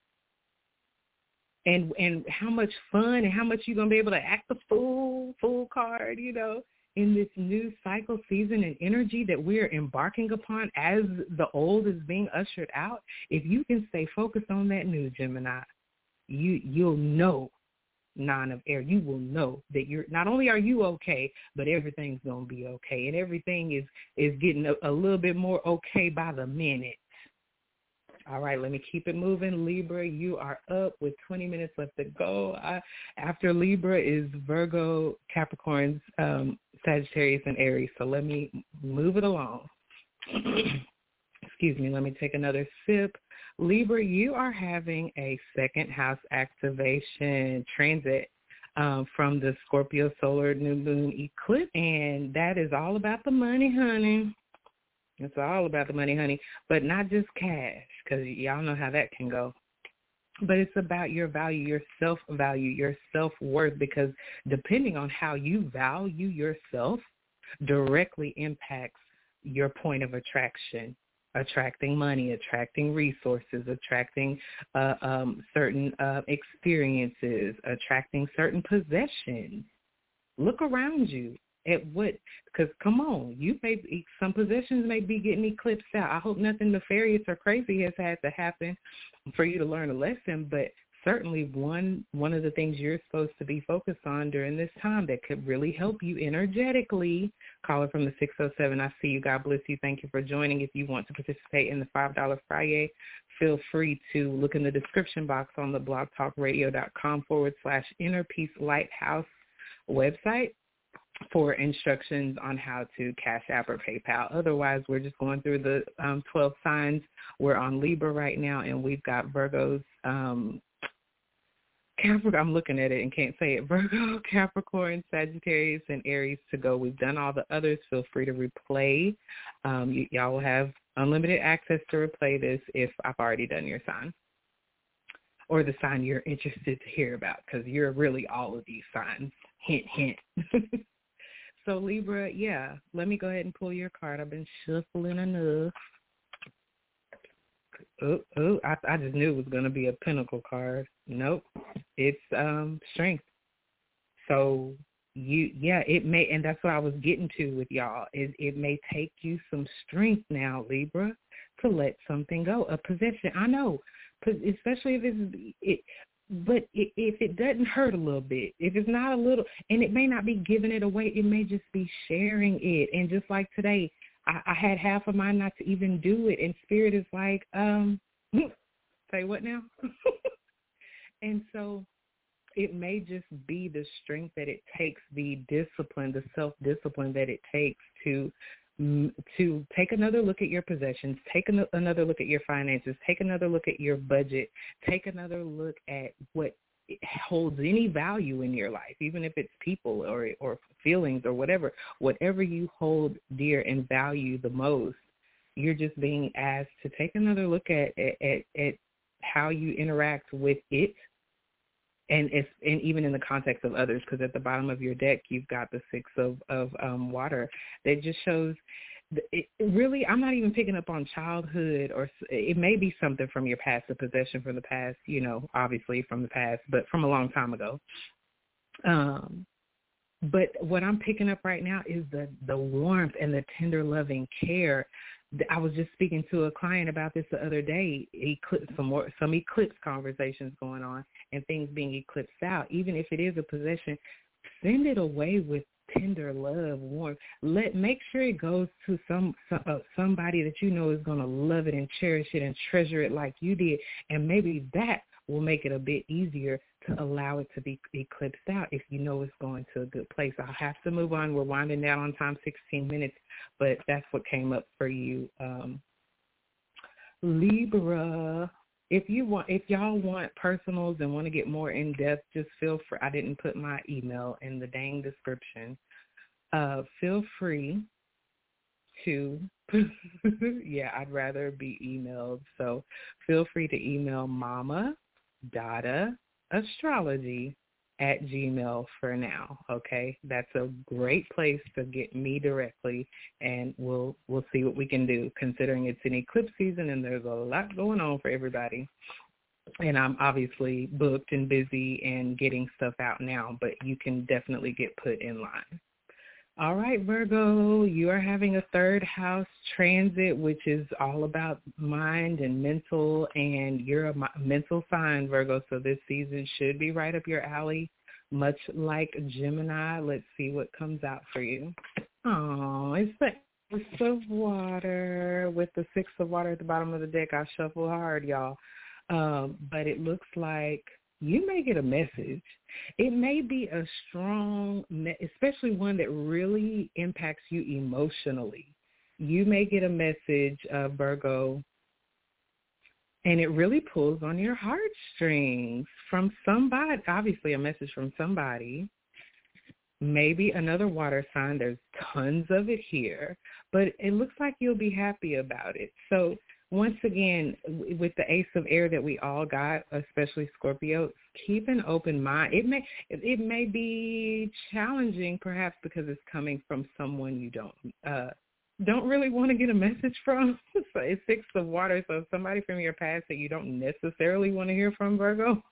and how much fun and how much you're going to be able to act the fool card, in this new cycle, season, and energy that we're embarking upon as the old is being ushered out, if you can stay focused on that new, Gemini, you'll know, 9 of Air, you will know that you're not only are you okay, but everything's going to be okay, and everything is getting a little bit more okay by the minute. All right, let me keep it moving. Libra, you are up with 20 minutes left to go. After Libra is Virgo, Capricorns, Sagittarius, and Aries. So let me move it along. Excuse me. Let me take another sip. Libra, you are having a second house activation transit from the Scorpio solar new moon eclipse, and that is all about the money, honey. It's all about the money, honey, but not just cash, because y'all know how that can go. But it's about your value, your self-value, your self-worth, because depending on how you value yourself directly impacts your point of attraction, attracting money, attracting resources, attracting certain experiences, attracting certain possessions. Look around you. Because come on, some possessions may be getting eclipsed out. I hope nothing nefarious or crazy has had to happen for you to learn a lesson, but certainly one of the things you're supposed to be focused on during this time that could really help you energetically. Caller from the 607, I see you. God bless you. Thank you for joining. If you want to participate in the $5 Friday, feel free to look in the description box on the blogtalkradio.com/Inner Peace Lighthouse website for instructions on how to Cash App or PayPal. Otherwise, we're just going through the 12 signs. We're on Libra right now, and we've got Virgos, Capricorn. I'm looking at it and can't say it. Virgo, Capricorn, Sagittarius, and Aries to go. We've done all the others. Feel free to replay. Y'all will have unlimited access to replay this if I've already done your sign or the sign you're interested to hear about, because you're really all of these signs. Hint, hint. So, Libra, yeah, let me go ahead and pull your card. I've been shuffling enough. I just knew it was going to be a Pentacle card. Nope. It's strength. So, it may, and that's what I was getting to with y'all, is it may take you some strength now, Libra, to let something go. A possession, I know, especially if it's but if it doesn't hurt a little bit, if it's not a little, and it may not be giving it away, it may just be sharing it. And just like today, I had half of mine not to even do it, and Spirit is like, say what now? And so it may just be the strength that it takes, the discipline, the self-discipline that it takes to take another look at your possessions, take another look at your finances, take another look at your budget, take another look at what holds any value in your life, even if it's people or feelings or whatever you hold dear and value the most. You're just being asked to take another look at how you interact with it. And even in the context of others, because at the bottom of your deck, you've got the 6 of water. That just shows, really, I'm not even picking up on childhood, or it may be something from your past, a possession from the past, obviously from the past, but from a long time ago. But what I'm picking up right now is the warmth and the tender loving care. I was just speaking to a client about this the other day. Some eclipse conversations going on and things being eclipsed out. Even if it is a possession, send it away with tender love, warm. Make sure it goes to somebody that you know is going to love it and cherish it and treasure it like you did, and maybe that will make it a bit easier to allow it to be eclipsed out if you know it's going to a good place. I'll have to move on. We're winding down on time, 16 minutes, but that's what came up for you, Libra. If y'all want personals and want to get more in depth, just feel free. I didn't put my email in the dang description. Feel free to, yeah, I'd rather be emailed. So feel free to email mamadadaastrology@gmail for now. Okay, that's a great place to get me directly, and we'll see what we can do. Considering it's an eclipse season and there's a lot going on for everybody, and I'm obviously booked and busy and getting stuff out now, but you can definitely get put in line. All right, Virgo, you are having a third house transit, which is all about mind and mental, and you're a mental sign, Virgo, so this season should be right up your alley, much like Gemini. Let's see what comes out for you. Oh, it's the Ace of Water with the Six of Water at the bottom of the deck. I shuffle hard, y'all, but it looks like you may get a message. It may be a strong, especially one that really impacts you emotionally. You may get a message, Virgo, and it really pulls on your heartstrings from somebody, obviously a message from somebody, maybe another water sign. There's tons of it here, but it looks like you'll be happy about it. So once again, with the Ace of Air that we all got, especially Scorpio, keep an open mind. It may be challenging, perhaps, because it's coming from someone you don't really want to get a message from. So it's Six of Water, so somebody from your past that you don't necessarily want to hear from, Virgo.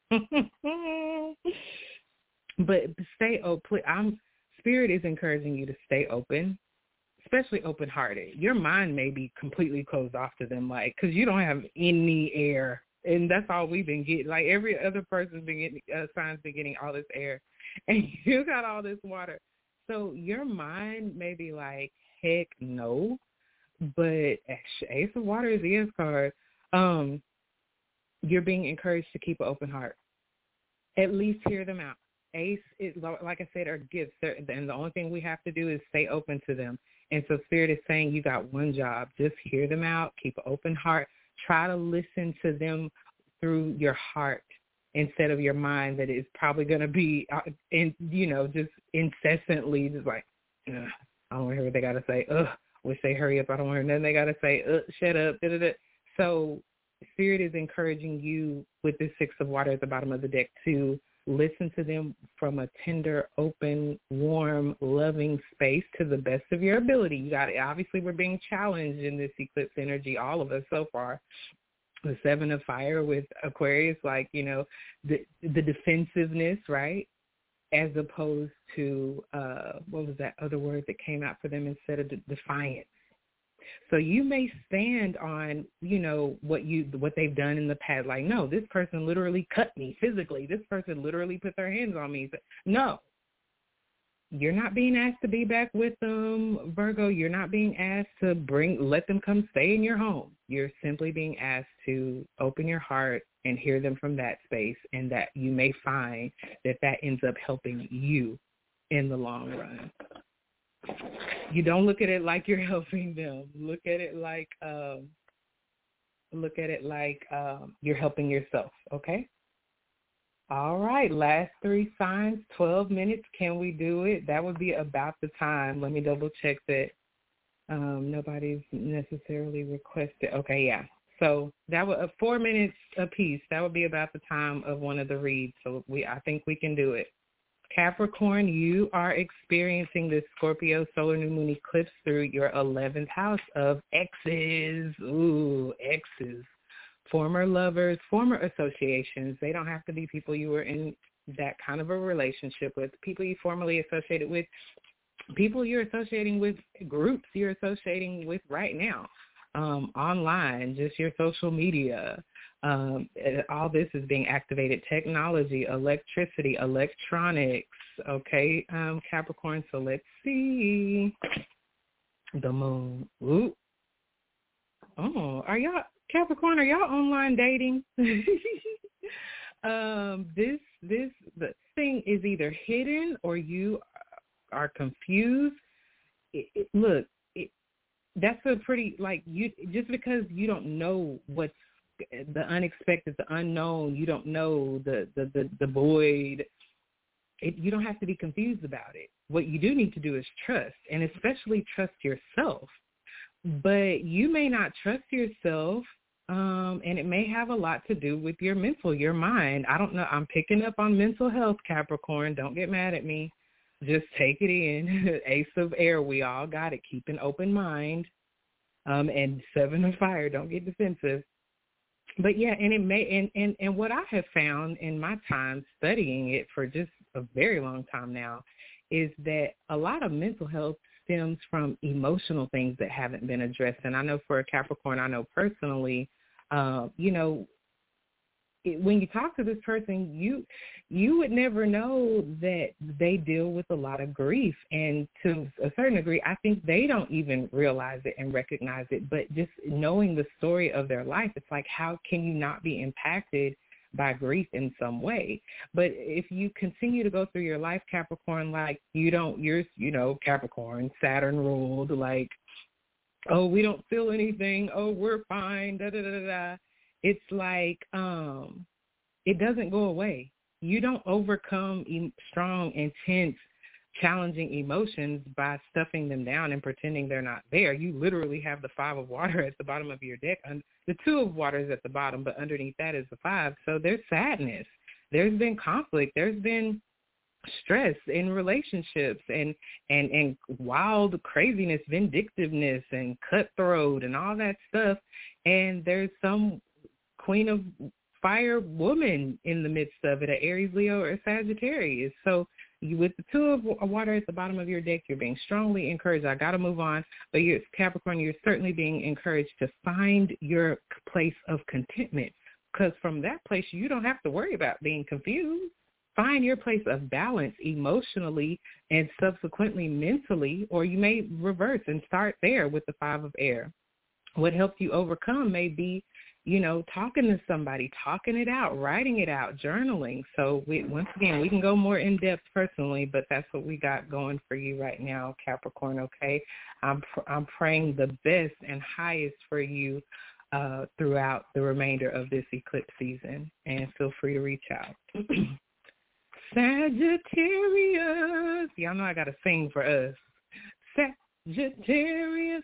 But stay open. Spirit is encouraging you to stay open, especially open-hearted. Your mind may be completely closed off to them, like, because you don't have any air, and that's all we've been getting. Like, every other person's been getting, signs been getting all this air, and you got all this water. So your mind may be like, heck no, but Ace of Water is the yes card. You're being encouraged to keep an open heart. At least hear them out. Ace is, like I said, are gifts, and the only thing we have to do is stay open to them. And so Spirit is saying you got one job. Just hear them out. Keep an open heart. Try to listen to them through your heart instead of your mind that is probably going to be, just incessantly just like, I don't want to hear what they got to say. Wish they hurry up. I don't want to hear nothing they got to say. Shut up. Da-da-da. So Spirit is encouraging you with this Six of Water at the bottom of the deck to listen to them from a tender, open, warm, loving space to the best of your ability. You got it. Obviously, we're being challenged in this eclipse energy, all of us so far. The Seven of Fire with Aquarius, like, the defensiveness, right? As opposed to, what was that other word that came out for them instead of defiance? So you may stand on, what they've done in the past. Like, no, this person literally cut me physically. This person literally put their hands on me. No, you're not being asked to be back with them, Virgo. You're not being asked to let them come stay in your home. You're simply being asked to open your heart and hear them from that space, and that you may find that ends up helping you in the long run. You don't look at it like you're helping them. Look at it like you're helping yourself, okay? All right, last three signs, 12 minutes. Can we do it? That would be about the time. Let me double check that nobody's necessarily requested. Okay, yeah. So that would 4 minutes apiece. That would be about the time of one of the reads. So I think we can do it. Capricorn, you are experiencing this Scorpio solar new moon eclipse through your 11th house of exes. Ooh, exes. Former lovers, former associations. They don't have to be people you were in that kind of a relationship with. People you formerly associated with. People you're associating with, groups you're associating with right now. Online, just your social media. All this is being activated. Technology, electricity, electronics, Okay, Capricorn. So let's see. The moon. Ooh. Oh, are y'all Capricorn? Are y'all online dating? The thing is either hidden or you are confused. That's a pretty you just because you don't know what's the unexpected, the unknown. You don't know the void. You don't have to be confused about it. What you do need to do is trust, and especially trust yourself. But you may not trust yourself, and it may have a lot to do with your mind. I don't know. I'm picking up on mental health, Capricorn. Don't get mad at me. Just take it in. Ace of Air, we all got it. Keep an open mind. And 7 of Fire, don't get defensive. But yeah, and it may, and what I have found in my time studying it for just a very long time now is that a lot of mental health stems from emotional things that haven't been addressed. And I know for a Capricorn, I know personally, when you talk to this person, you would never know that they deal with a lot of grief. And to a certain degree, I think they don't even realize it and recognize it. But just knowing the story of their life, it's like, how can you not be impacted by grief in some way? But if you continue to go through your life, Capricorn, you're Capricorn, Saturn ruled, oh, we don't feel anything. Oh, we're fine. Da da da da. It's like it doesn't go away. You don't overcome strong, intense, challenging emotions by stuffing them down and pretending they're not there. You literally have the 5 of water at the bottom of your deck. The 2 of water is at the bottom, but underneath that is the 5. So there's sadness. There's been conflict. There's been stress in relationships and wild craziness, vindictiveness, and cutthroat and all that stuff. And there's some Queen of Fire woman in the midst of it, an Aries, Leo, or Sagittarius. So with the 2 of water at the bottom of your deck, you're being strongly encouraged. I got to move on. But you're Capricorn, you're certainly being encouraged to find your place of contentment, because from that place, you don't have to worry about being confused. Find your place of balance emotionally and subsequently mentally, or you may reverse and start there with the 5 of air. What helps you overcome may be, talking to somebody, talking it out, writing it out, journaling. So once again, we can go more in depth personally, but that's what we got going for you right now, Capricorn. Okay, I'm praying the best and highest for you throughout the remainder of this eclipse season, and feel free to reach out. Sagittarius, y'all know I gotta sing for us. Sagittarius,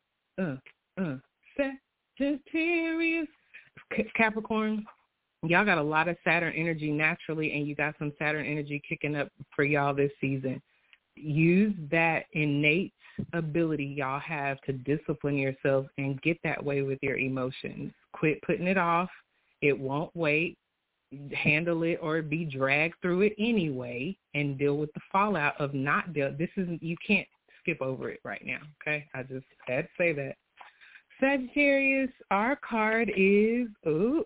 Sagittarius. Capricorn, y'all got a lot of Saturn energy naturally, and you got some Saturn energy kicking up for y'all this season. Use that innate ability y'all have to discipline yourselves and get that way with your emotions. Quit putting it off. It won't wait. Handle it or be dragged through it anyway, and deal with the fallout of not deal. You can't skip over it right now. Okay, I just had to say that. Sagittarius, our card is 10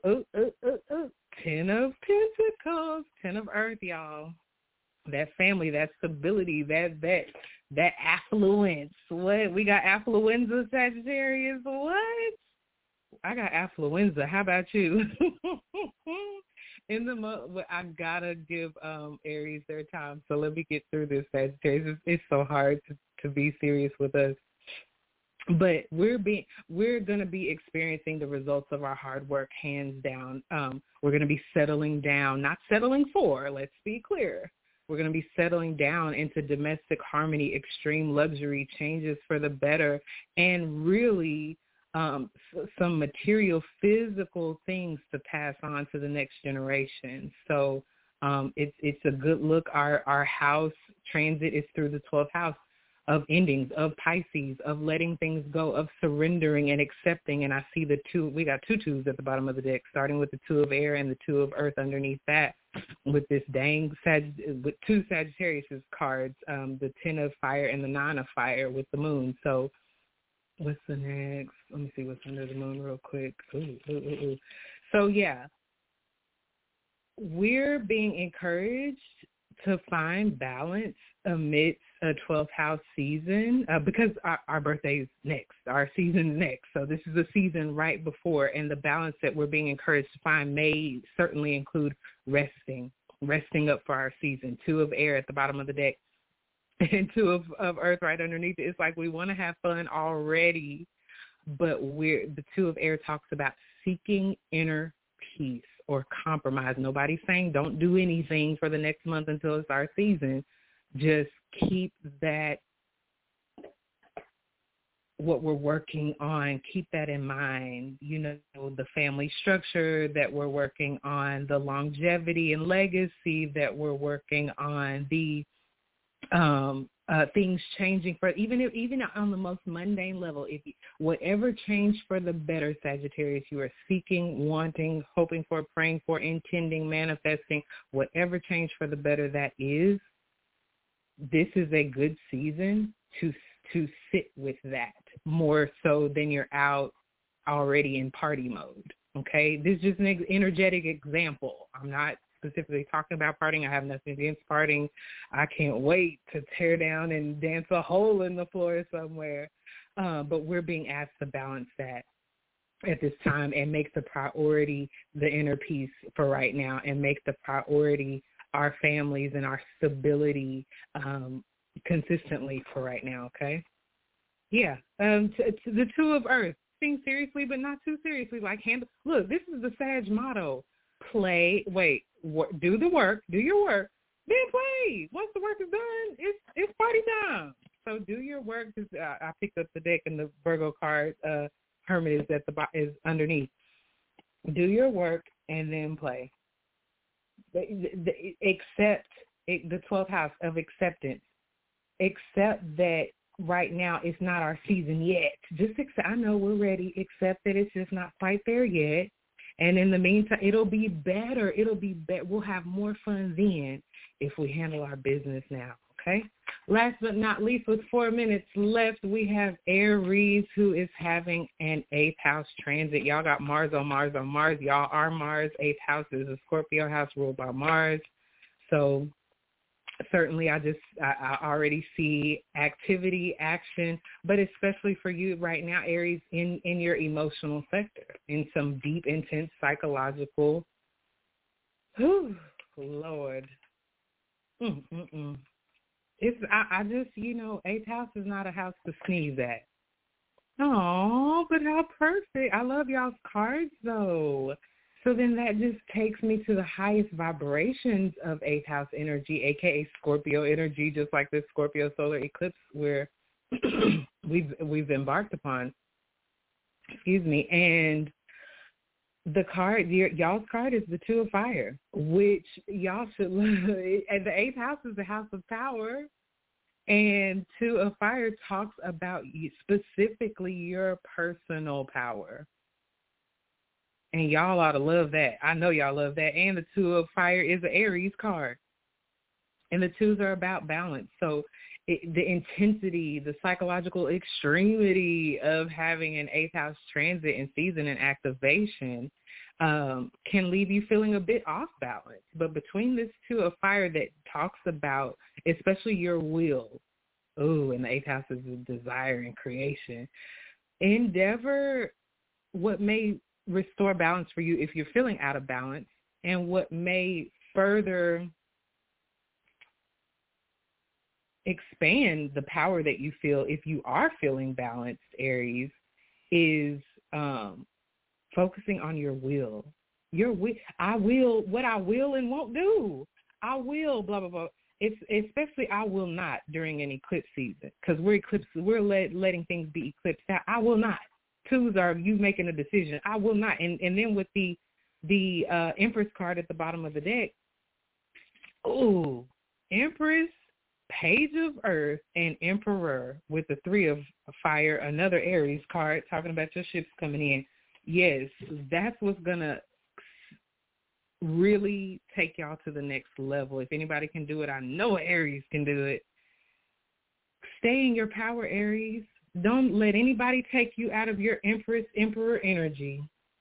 of Pentacles, 10 of Earth, y'all. That family, that stability, that affluence. What? We got affluenza, Sagittarius. What? I got affluenza. How about you? I gotta give Aries their time. So let me get through this, Sagittarius. It's so hard to be serious with us. But we're going to be experiencing the results of our hard work, hands down. We're going to be settling down, not settling for, let's be clear. We're going to be settling down into domestic harmony, extreme luxury, changes for the better, and really some material, physical things to pass on to the next generation. So it's a good look. Our house transit is through the 12th house of endings, of Pisces, of letting things go, of surrendering and accepting. And I see we got 2 2s at the bottom of the deck, starting with the 2 of air and the 2 of earth underneath that, with this with 2 Sagittarius cards, the 10 of fire and the 9 of fire with the moon. So what's the next? Let me see what's under the moon real quick. Ooh. So yeah, we're being encouraged to find balance amidst a 12th house season, because our birthday's next, our season's next. So this is a season right before, and the balance that we're being encouraged to find may certainly include resting up for our season. 2 of air at the bottom of the deck and 2 of earth right underneath it. It's like we want to have fun already, but the 2 of air talks about seeking inner peace or compromise. Nobody's saying don't do anything for the next month until it's our season. Just keep that, what we're working on, keep that in mind. You know, the family structure that we're working on, the longevity and legacy that we're working on, the things changing for even on the most mundane level. If whatever changed for the better, Sagittarius, you are seeking, wanting, hoping for, praying for, intending, manifesting, whatever changed for the better that is. This is a good season to sit with that more so than you're out already in party mode. Okay, this is just an energetic example. I'm not specifically talking about partying. I have nothing against partying. I can't wait to tear down and dance a hole in the floor somewhere. But we're being asked to balance that at this time and make the priority the inner peace for right now, and make the priority our families and our stability consistently for right now, okay? Yeah. To the 2 of earth. Sing seriously, but not too seriously. Look, this is the Sag motto. Do the work, do your work, then play. Once the work is done, it's party time. So do your work. I picked up the deck and the Virgo card, Hermit is underneath. Do your work and then play. Accept the 12th house of acceptance. Accept that right now it's not our season yet. Just accept. I know we're ready. Accept that it's just not quite there yet. And in the meantime, it'll be better. We'll have more fun then if we handle our business now, okay? Last but not least, with 4 minutes left, we have Aries, who is having an 8th house transit. Y'all got Mars on Mars on Mars. Y'all are Mars. 8th house is a Scorpio house ruled by Mars. So certainly I already see activity, action, but especially for you right now, Aries, in your emotional sector, in some deep, intense psychological, Lord. I just, 8th house is not a house to sneeze at. Oh, but how perfect. I love y'all's cards, though. So then that just takes me to the highest vibrations of 8th house energy, a.k.a. Scorpio energy, just like this Scorpio solar eclipse where we've embarked upon. Excuse me. And the card, y'all's card is the 2 of fire, which y'all should love. And the 8th house is the house of power. And 2 of fire talks about specifically your personal power. And y'all ought to love that. I know y'all love that. And the 2 of fire is the Aries card. And the 2s are about balance. So the intensity, the psychological extremity of having an 8th house transit in season and activation can leave you feeling a bit off balance. But between this 2 of fire that talks about especially your will, and the 8th house is desire and creation, endeavor what may restore balance for you if you're feeling out of balance, and what may further expand the power that you feel if you are feeling balanced, Aries, is focusing on your will. Your will. I will what I will and won't do. I will blah blah blah. It's especially I will not during an eclipse season, because we're letting things be eclipsed out. I will not. 2s are you making a decision. I will not. And then with the Empress card at the bottom of the deck, Empress, Page of Earth, and Emperor with the 3 of fire, another Aries card talking about your ships coming in. Yes, that's what's going to really take y'all to the next level. If anybody can do it, I know Aries can do it. Stay in your power, Aries. Don't let anybody take you out of your Empress, Emperor energy.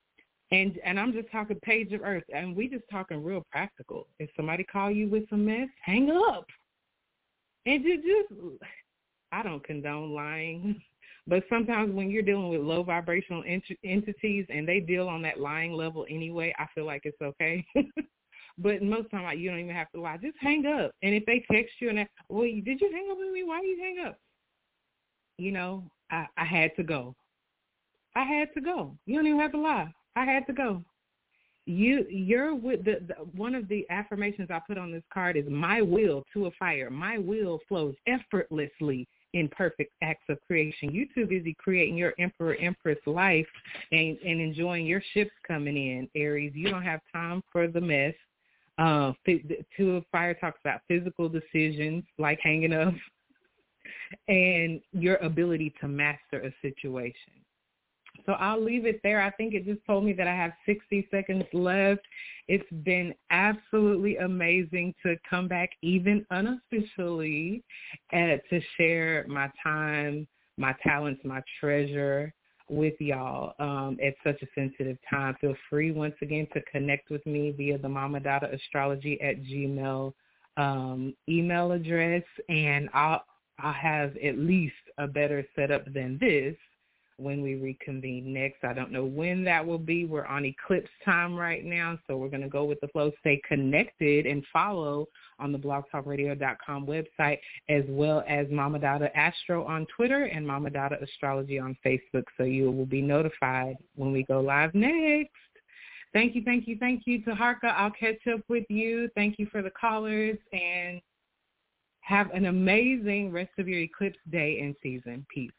And I'm just talking page of earth, and we just talking real practical. If somebody call you with some mess, hang up. And I don't condone lying, but sometimes when you're dealing with low vibrational entities and they deal on that lying level anyway, I feel like it's okay. But most of the time, you don't even have to lie. Just hang up. And if they text you and well, did you hang up with me? Why did you hang up? You know, I had to go. I had to go. You don't even have to lie. I had to go. You're with one of the affirmations I put on this card is my will to a fire. My will flows effortlessly in perfect acts of creation. You too busy creating your emperor empress life and enjoying your ships coming in, Aries. You don't have time for the mess. Two of Fire talks about physical decisions like hanging up and your ability to master a situation. So I'll leave it there. I think it just told me that I have 60 seconds left. It's been absolutely amazing to come back even unofficially to share my time, my talents, my treasure with y'all at such a sensitive time. Feel free once again to connect with me via the mamadadaastrology@gmail email address, and I'll have at least a better setup than this when we reconvene next. I don't know when that will be. We're on eclipse time right now, so we're going to go with the flow. Stay connected and follow on the blogtalkradio.com website, as well as Mama Dada Astro on Twitter and Mama Dada Astrology on Facebook, so you will be notified when we go live next. Thank you to Harka. I'll catch up with you. Thank you for the callers, and have an amazing rest of your eclipse day and season. Peace.